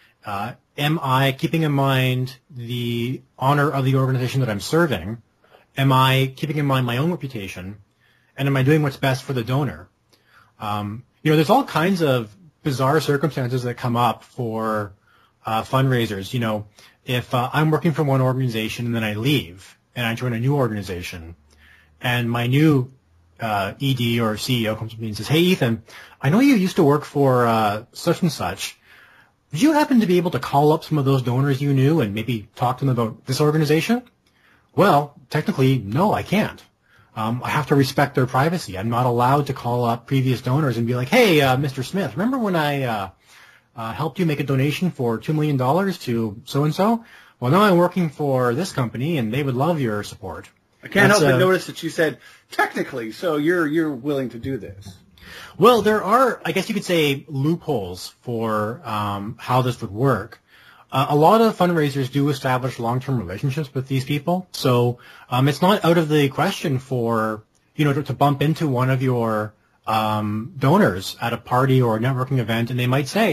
[SPEAKER 5] Am I keeping in mind the honor of the organization that I'm serving? Am I keeping in mind my own reputation? And am I doing what's best for the donor? There's all kinds of bizarre circumstances that come up for fundraisers. If I'm working for one organization and then I leave and I join a new organization, and my new ED or CEO comes to me and says, "Hey, Ethan, I know you used to work for such and such. Did you happen to be able to call up some of those donors you knew and maybe talk to them about this organization?" Well, technically, no, I can't. I have to respect their privacy. I'm not allowed to call up previous donors and be like, "Hey, Mr. Smith, remember when I helped you make a donation for $2 million to so-and-so? Well, now I'm working for this company, and they would love your support."
[SPEAKER 1] I can't help but notice that you said technically, so you're willing to do this.
[SPEAKER 5] Well, there are, I guess you could say, loopholes for how this would work. A lot of fundraisers do establish long-term relationships with these people, so it's not out of the question for to bump into one of your donors at a party or a networking event, and they might say,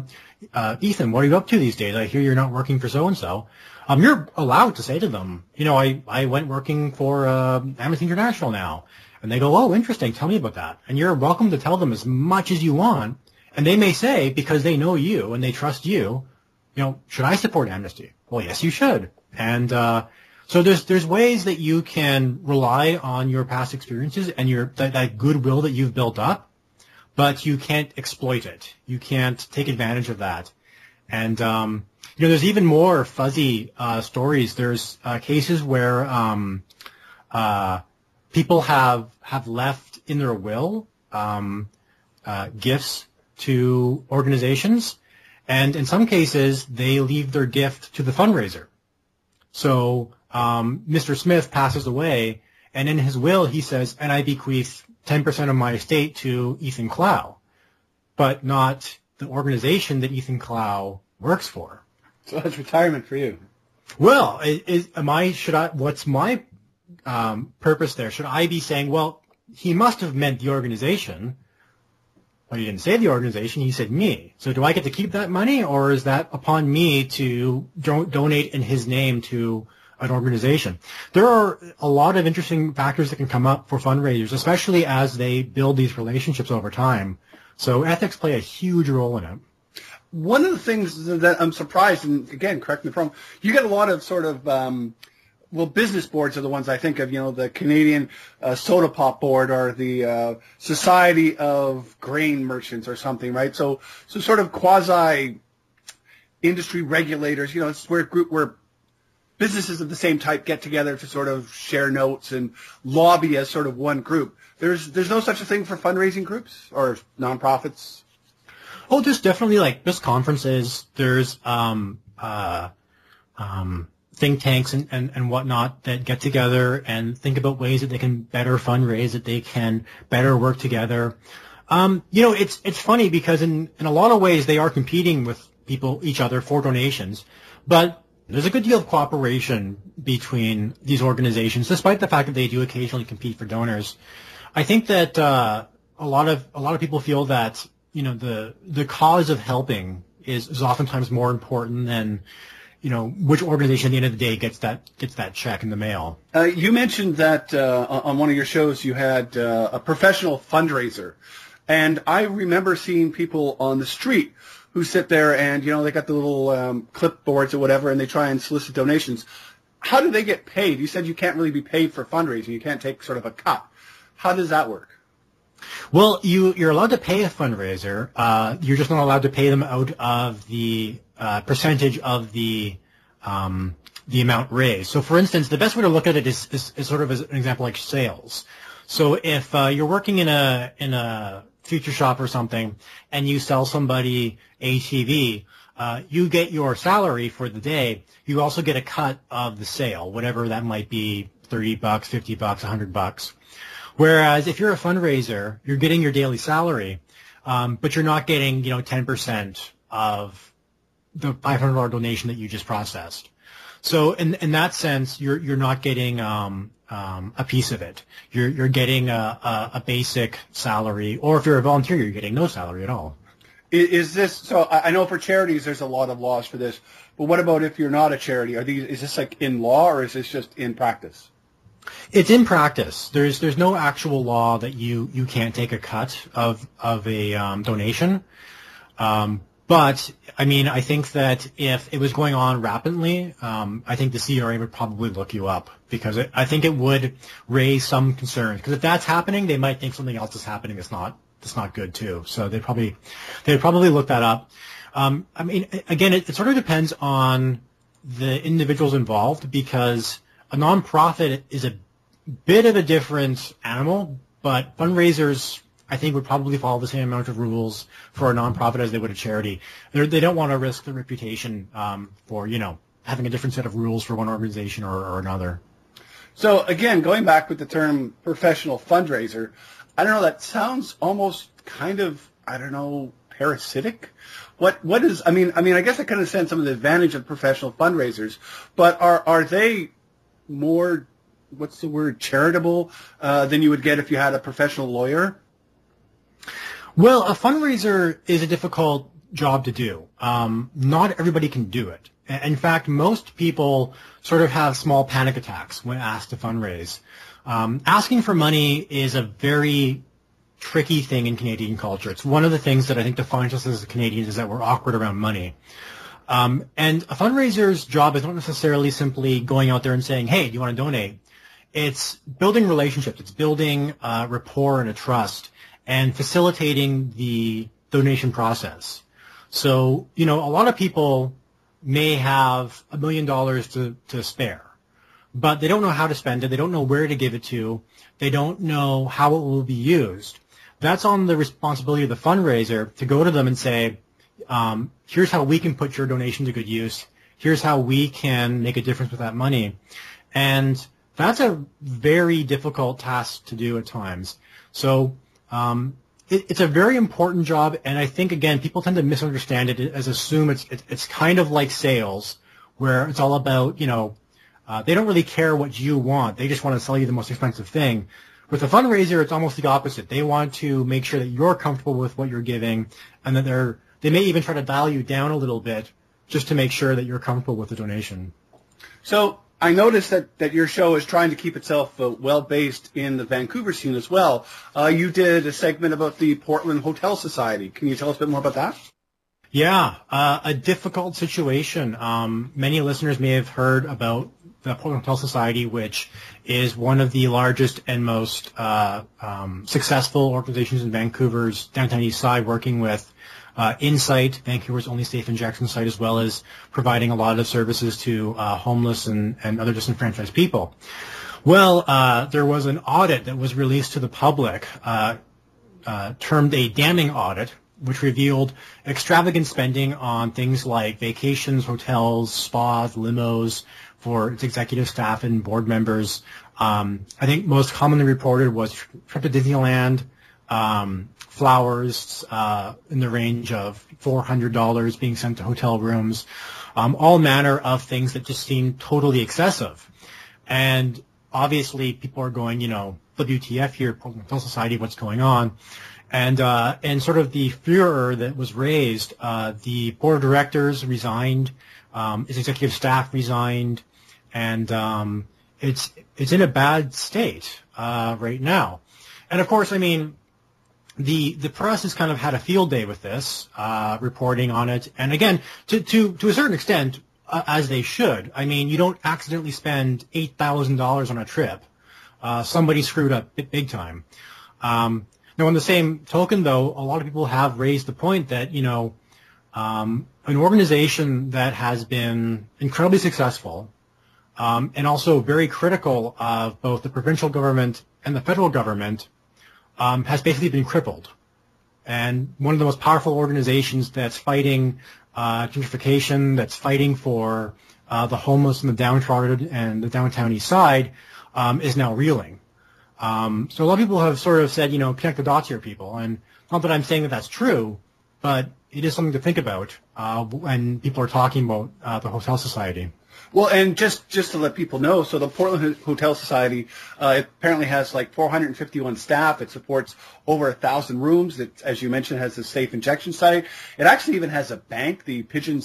[SPEAKER 5] Ethan, what are you up to these days? I hear you're not working for so-and-so. You're allowed to say to them, I went working for Amnesty International now. And they go, "Oh, interesting. Tell me about that." And you're welcome to tell them as much as you want. And they may say, because they know you and they trust you, should I support Amnesty? Well, yes, you should. And so there's ways that you can rely on your past experiences and that goodwill that you've built up, but you can't exploit it. You can't take advantage of that. And there's even more fuzzy stories. There's cases where people have left in their will gifts to organizations, and in some cases they leave their gift to the fundraiser. So Mr. Smith passes away, and in his will he says, "And I bequeath 10% of my estate to Ethan Clow," but not the organization that Ethan Clow works for.
[SPEAKER 1] So that's retirement for you.
[SPEAKER 5] Well, what's my purpose there? Should I be saying, well, he must have meant the organization, but he didn't say the organization, he said me. So do I get to keep that money, or is that upon me to donate in his name to an organization? There are a lot of interesting factors that can come up for fundraisers, especially as they build these relationships over time. So ethics play a huge role in it.
[SPEAKER 1] One of the things that I'm surprised, and again, correct me if I'm wrong, you get a lot of sort of business boards are the ones I think of, the Canadian Soda Pop Board or the Society of Grain Merchants or something, right? So sort of quasi-industry regulators, it's where businesses of the same type get together to sort of share notes and lobby as sort of one group. There's no such a thing for fundraising groups or nonprofits?
[SPEAKER 5] Oh, there's definitely there's conferences, there's think tanks and whatnot that get together and think about ways that they can better fundraise, that they can better work together. It's funny because in a lot of ways they are competing with each other for donations, but there's a good deal of cooperation between these organizations, despite the fact that they do occasionally compete for donors. I think that a lot of people feel that the cause of helping is oftentimes more important than which organization at the end of the day gets that check in the mail.
[SPEAKER 1] You mentioned that on one of your shows you had a professional fundraiser, and I remember seeing people on the street who sit there and they got the little clipboards or whatever, and they try and solicit donations. How do they get paid? You said you can't really be paid for fundraising. You can't take sort of a cut. How does that work?
[SPEAKER 5] Well, you're allowed to pay a fundraiser. You're just not allowed to pay them out of the percentage of the amount raised. So, for instance, the best way to look at it is sort of as an example like sales. So, if you're working in a future shop or something, and you sell somebody a TV, you get your salary for the day. You also get a cut of the sale, whatever that might be, $30, $50, $100. Whereas if you're a fundraiser, you're getting your daily salary, but you're not getting 10% of the $500 donation that you just processed. So in that sense, you're not getting a piece of it. You're getting a basic salary, or if you're a volunteer, you're getting no salary at all.
[SPEAKER 1] Is this so? I know for charities, there's a lot of laws for this, but what about if you're not a charity? Is this like in law, or is this just in practice?
[SPEAKER 5] It's in practice. There's no actual law that you can't take a cut of a donation. But I mean, I think that if it was going on rapidly, I think the CRA would probably look you up, because I think it would raise some concerns. Because if that's happening, they might think something else is happening that's not good too. So they'd probably look that up. I mean, again, it sort of depends on the individuals involved, because a nonprofit is a bit of a different animal, but fundraisers, I think, would probably follow the same amount of rules for a nonprofit as they would a charity. They don't want to risk their reputation for, having a different set of rules for one organization or another.
[SPEAKER 1] So again, going back with the term professional fundraiser, I don't know, that sounds almost kind of, I don't know, parasitic. What is, I mean, I guess I kind of sense some of the advantage of professional fundraisers, but are they more, what's the word, charitable than you would get if you had a professional lawyer?
[SPEAKER 5] Well, a fundraiser is a difficult job to do. Not everybody can do it. In fact, most people sort of have small panic attacks when asked to fundraise. Asking for money is a very tricky thing in Canadian culture. It's one of the things that I think defines us as Canadians, is that we're awkward around money. And a fundraiser's job is not necessarily simply going out there and saying, hey, do you want to donate? It's building relationships. It's building rapport and a trust, and facilitating the donation process. So, a lot of people may have $1 million to spare, but they don't know how to spend it. They don't know where to give it to. They don't know how it will be used. That's on the responsibility of the fundraiser to go to them and say, here's how we can put your donation to good use. Here's how we can make a difference with that money. And that's a very difficult task to do at times. So it's a very important job, and I think, again, people tend to misunderstand it as assume it's kind of like sales, where it's all about, they don't really care what you want. They just want to sell you the most expensive thing. With a fundraiser, it's almost the opposite. They want to make sure that you're comfortable with what you're giving, and that they may even try to dial you down a little bit just to make sure that you're comfortable with the donation.
[SPEAKER 1] So I noticed that your show is trying to keep itself well-based in the Vancouver scene as well. You did a segment about the Portland Hotel Society. Can you tell us a bit more about that?
[SPEAKER 5] Yeah, a difficult situation. Many listeners may have heard about the Portland Hotel Society, which is one of the largest and most successful organizations in Vancouver's downtown east side, working with Insight, Vancouver's only safe injection site, as well as providing a lot of services to homeless and other disenfranchised people. Well, there was an audit that was released to the public, termed a damning audit, which revealed extravagant spending on things like vacations, hotels, spas, limos for its executive staff and board members. I think most commonly reported was trip to Disneyland, flowers in the range of $400 being sent to hotel rooms, all manner of things that just seem totally excessive. And obviously people are going, WTF here, Portland Hotel Society, what's going on? And sort of the furor that was raised, the board of directors resigned, its executive staff resigned, and it's in a bad state right now. And of course, I mean, the press has kind of had a field day with this, reporting on it. And again, to a certain extent, as they should. I mean, you don't accidentally spend $8,000 on a trip. Somebody screwed up big time. Now, on the same token, though, a lot of people have raised the point that, an organization that has been incredibly successful, and also very critical of both the provincial government and the federal government, has basically been crippled. And one of the most powerful organizations that's fighting gentrification, that's fighting for the homeless and the downtrodden and the downtown east side, is now reeling. So a lot of people have sort of said, connect the dots here, people. And not that I'm saying that that's true, but it is something to think about when people are talking about the Hotel Society.
[SPEAKER 1] Well, and just to let people know, so the Portland Hotel Society apparently has like 451 staff. It supports over 1,000 rooms. It, as you mentioned, has a safe injection site. It actually even has a bank, the Pigeon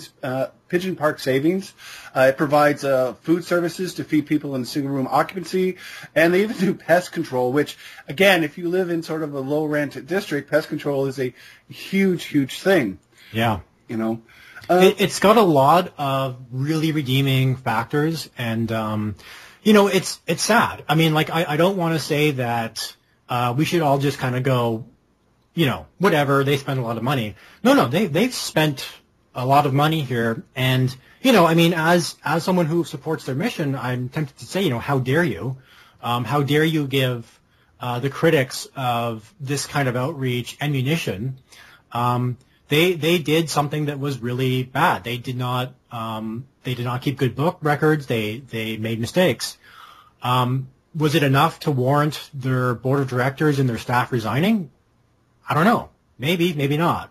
[SPEAKER 1] Park Savings. It provides food services to feed people in single-room occupancy, and they even do pest control, which, again, if you live in sort of a low-rent district, pest control is a huge, huge thing.
[SPEAKER 5] Yeah.
[SPEAKER 1] You know.
[SPEAKER 5] It's got a lot of really redeeming factors, and you know, it's sad. I mean, like, I don't want to say that we should all just kind of go, you know, whatever, they spend a lot of money. No, they've spent a lot of money here, and you know, I mean, as someone who supports their mission, I'm tempted to say, you know, how dare you? How dare you give the critics of this kind of outreach ammunition? They did something that was really bad. They did not keep good book records. They made mistakes. Was it enough to warrant their board of directors and their staff resigning? I don't know. Maybe not.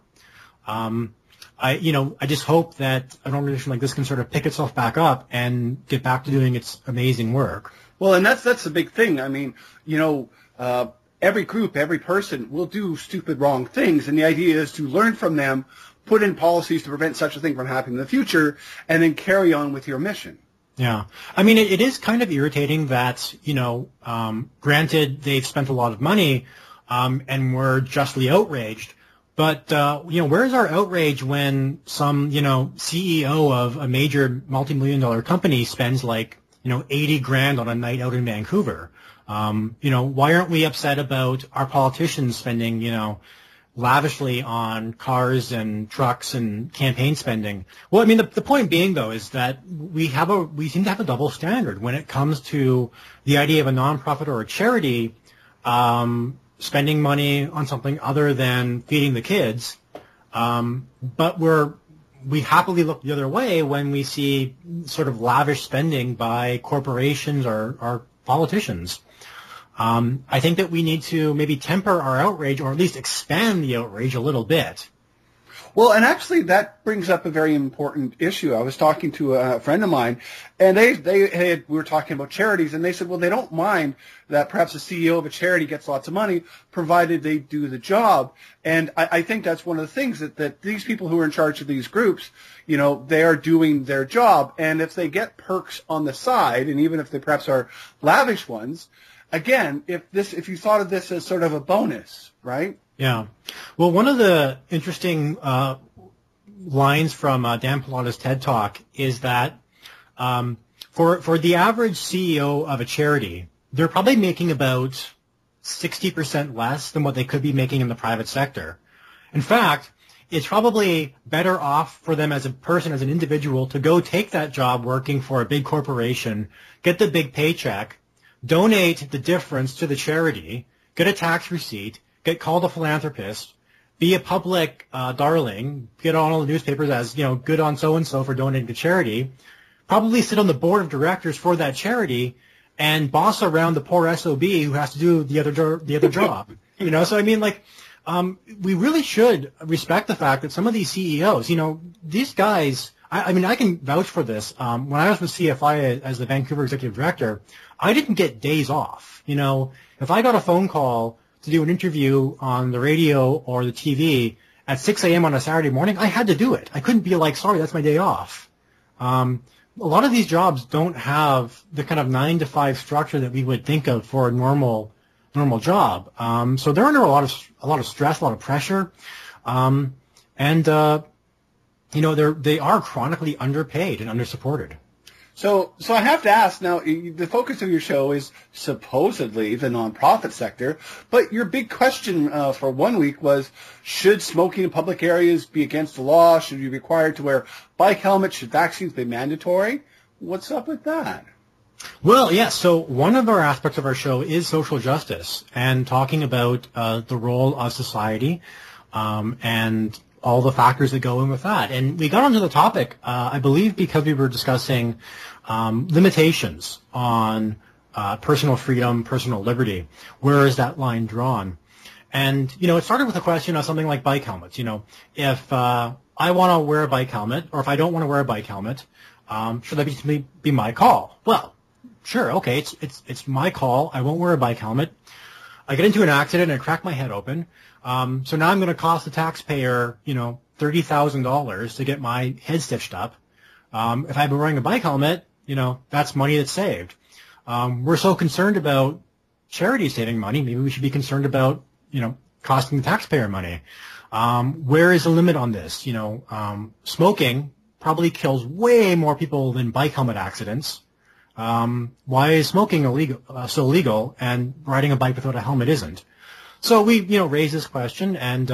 [SPEAKER 5] I just hope that an organization like this can sort of pick itself back up and get back to doing its amazing work.
[SPEAKER 1] Well, and that's the big thing. I mean, you know, every group, every person will do stupid, wrong things, and the idea is to learn from them, put in policies to prevent such a thing from happening in the future, and then carry on with your mission.
[SPEAKER 5] Yeah. I mean, it is kind of irritating that, you know, granted, they've spent a lot of money, and we're justly outraged, but, you know, where's our outrage when some, you know, CEO of a major multi-million-dollar company spends like, you know, $80,000 on a night out in Vancouver? You know, why aren't we upset about our politicians spending, you know, lavishly on cars and trucks and campaign spending? Well, I mean, the point being, though, is that we seem to have a double standard when it comes to the idea of a nonprofit or a charity spending money on something other than feeding the kids. But we happily look the other way when we see sort of lavish spending by corporations or politicians. I think that we need to maybe temper our outrage, or at least expand the outrage a little bit.
[SPEAKER 1] Well, and actually that brings up a very important issue. I was talking to a friend of mine, and we were talking about charities, and they said, well, they don't mind that perhaps the CEO of a charity gets lots of money, provided they do the job. And I think that's one of the things that these people who are in charge of these groups, you know, they are doing their job. And if they get perks on the side, and even if they perhaps are lavish ones, again, if you thought of this as sort of a bonus, right?
[SPEAKER 5] Yeah. Well, one of the interesting lines from Dan Pallotta's TED Talk is that for the average CEO of a charity, they're probably making about 60% less than what they could be making in the private sector. In fact, it's probably better off for them as a person, as an individual, to go take that job working for a big corporation, get the big paycheck, donate the difference to the charity, get a tax receipt, get called a philanthropist, be a public darling, get on all the newspapers as, you know, good on so-and-so for donating to charity, probably sit on the board of directors for that charity, and boss around the poor SOB who has to do the other job. You know, so I mean, like, we really should respect the fact that some of these CEOs, you know, these guys, I mean, I can vouch for this. When I was with CFI as the Vancouver Executive Director, I didn't get days off. You know, if I got a phone call to do an interview on the radio or the TV at 6 a.m. on a Saturday morning, I had to do it. I couldn't be like, sorry, that's my day off. A lot of these jobs don't have the kind of 9 to 5 structure that we would think of for a normal job. So they're under a lot of stress, a lot of pressure, and you know, they are chronically underpaid and undersupported.
[SPEAKER 1] So I have to ask now, the focus of your show is supposedly the nonprofit sector, but your big question for 1 week was, should smoking in public areas be against the law? Should you be required to wear bike helmets? Should vaccines be mandatory? What's up with that?
[SPEAKER 5] Well, yeah, so one of our aspects of our show is social justice and talking about the role of society and all the factors that go in with that. And we got onto the topic, I believe, because we were discussing limitations on personal freedom, personal liberty. Where is that line drawn? And, you know, it started with a question of something like bike helmets. You know, if I want to wear a bike helmet, or if I don't want to wear a bike helmet, should that be my call? Well, sure, okay, it's my call. I won't wear a bike helmet. I get into an accident and I crack my head open. So now I'm going to cost the taxpayer, $30,000 to get my head stitched up. If I've been wearing a bike helmet, that's money that's saved. We're so concerned about charity saving money. Maybe we should be concerned about, costing the taxpayer money. Where is the limit on this? Smoking probably kills way more people than bike helmet accidents. Why is smoking so illegal and riding a bike without a helmet isn't? So we, raised this question, and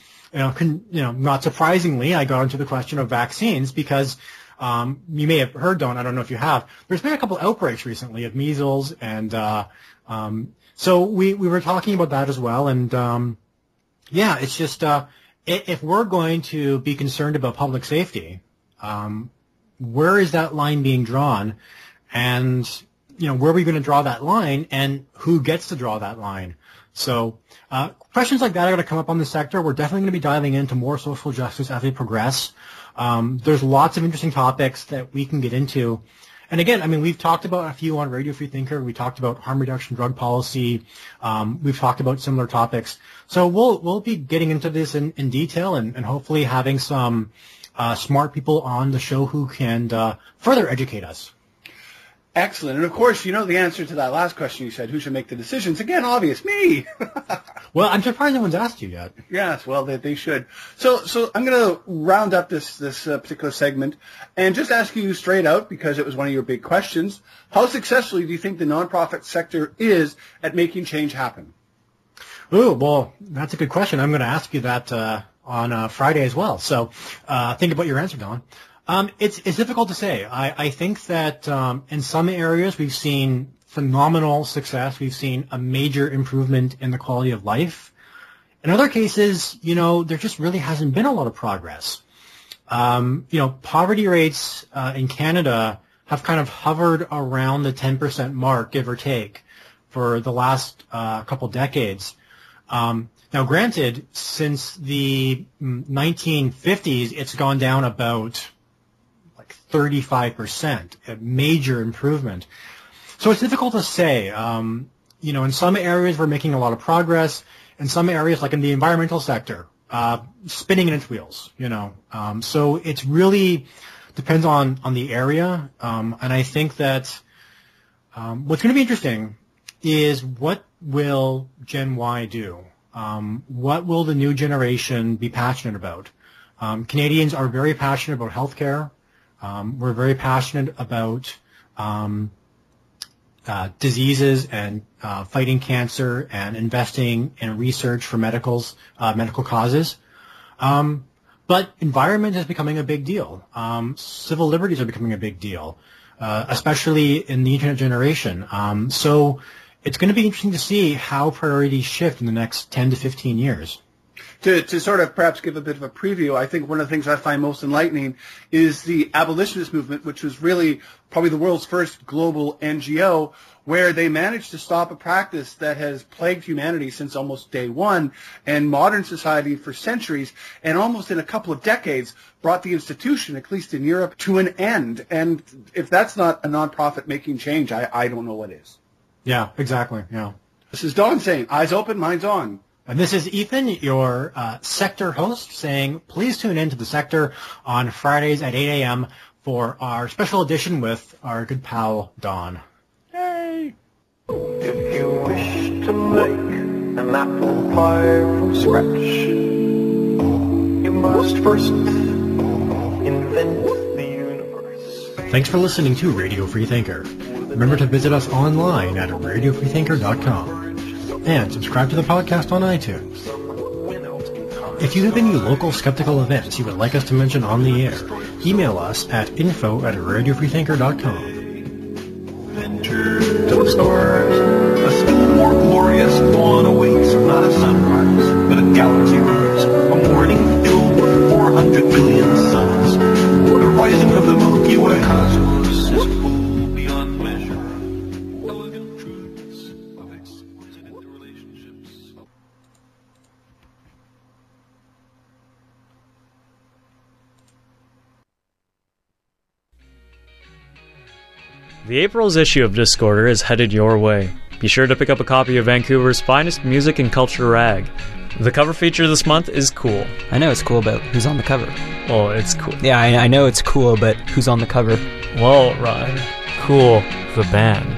[SPEAKER 5] not surprisingly, I got into the question of vaccines because you may have heard, Don, I don't know if you have. There's been a couple outbreaks recently of measles, and so we were talking about that as well. And it's just if we're going to be concerned about public safety, where is that line being drawn? And, where are we going to draw that line, and who gets to draw that line? So questions like that are going to come up on the sector. We're definitely going to be diving into more social justice as we progress. There's lots of interesting topics that we can get into. And again, we've talked about a few on Radio Free Thinker. We talked about harm reduction drug policy. We've talked about similar topics. So we'll be getting into this in detail and hopefully having some smart people on the show who can further educate us.
[SPEAKER 1] Excellent. And of course, the answer to that last question you said, who should make the decisions? Again, obvious, me.
[SPEAKER 5] Well, I'm surprised no one's asked you yet.
[SPEAKER 1] Yes, well, they should. So I'm going to round up this particular segment and just ask you straight out, because it was one of your big questions, how successfully do you think the nonprofit sector is at making change happen?
[SPEAKER 5] Ooh, well, that's a good question. I'm going to ask you that on Friday as well. So think about your answer, Don. It's difficult to say. I think that in some areas we've seen phenomenal success. We've seen a major improvement in the quality of life. In other cases, there just really hasn't been a lot of progress. Poverty rates in Canada have kind of hovered around the 10% mark, give or take, for the last couple decades. Now, granted, since the 1950s, it's gone down about 35%, a major improvement. So it's difficult to say. In some areas we're making a lot of progress. In some areas, like in the environmental sector, spinning in its wheels. So it really depends on the area. And I think that what's going to be interesting is what will Gen Y do? What will the new generation be passionate about? Canadians are very passionate about healthcare. We're very passionate about diseases and fighting cancer and investing in research for medical causes. But environment is becoming a big deal. Civil liberties are becoming a big deal, especially in the internet generation. So it's going to be interesting to see how priorities shift in the next 10 to 15 years.
[SPEAKER 1] To sort of perhaps give a bit of a preview, I think one of the things I find most enlightening is the abolitionist movement, which was really probably the world's first global NGO, where they managed to stop a practice that has plagued humanity since almost day one and modern society for centuries, and almost in a couple of decades brought the institution, at least in Europe, to an end. And if that's not a nonprofit making change, I don't know what is.
[SPEAKER 5] Yeah, exactly. Yeah.
[SPEAKER 1] This is Don saying, eyes open, minds on.
[SPEAKER 5] And this is Ethan, your sector host, saying please tune in to the sector on Fridays at 8 a.m. for our special edition with our good pal, Don.
[SPEAKER 1] Hey!
[SPEAKER 4] If you wish to make an apple pie from scratch, you must first invent the universe.
[SPEAKER 5] Thanks for listening to Radio Free Thinker. Remember to visit us online at radiofreethinker.com. And subscribe to the podcast on iTunes. If you have any local skeptical events you would like us to mention on the air, email us at info@radiofreethinker.com.
[SPEAKER 4] Venture to the stars. A still more glorious dawn awaits. Not a sunrise, but a galaxy rise. A morning filled with 400 billion suns. The rising of the Milky Way cosmos is full beyond measure. Elegant truths of exquisite interrelationships.
[SPEAKER 8] The April's issue of Discorder is headed your way. Be sure to pick up a copy of Vancouver's finest music and culture rag. The cover feature this month is cool.
[SPEAKER 9] I know it's cool, but who's on the cover?
[SPEAKER 8] Well, it's cool.
[SPEAKER 9] Yeah, I know it's cool, but who's on the cover?
[SPEAKER 8] Well, Ryan, Cool, the band.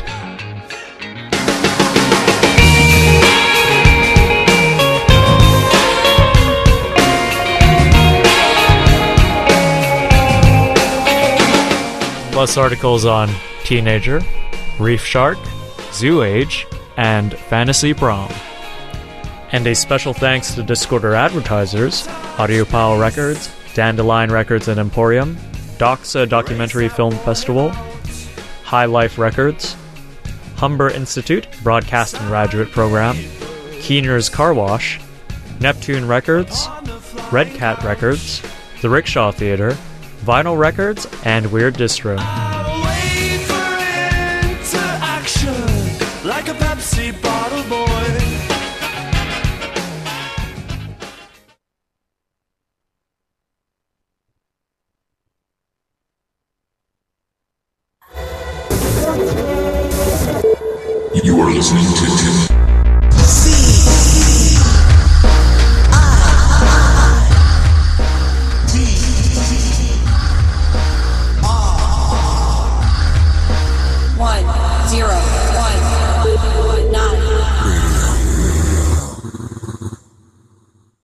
[SPEAKER 8] Plus articles on Teenager, Reef Shark, Zoo Age, and Fantasy Prom. And a special thanks to Discorder advertisers, Audiophile Records, Dandelion Records and Emporium, Doxa Documentary Film Festival, High Life Records, Humber Institute Broadcasting Graduate Program, Keener's Car Wash, Neptune Records, Red Cat Records, The Rickshaw Theater, Vinyl Records, and Weird Distro.
[SPEAKER 3] Like a Pepsi bottle boy.
[SPEAKER 10] You are listening to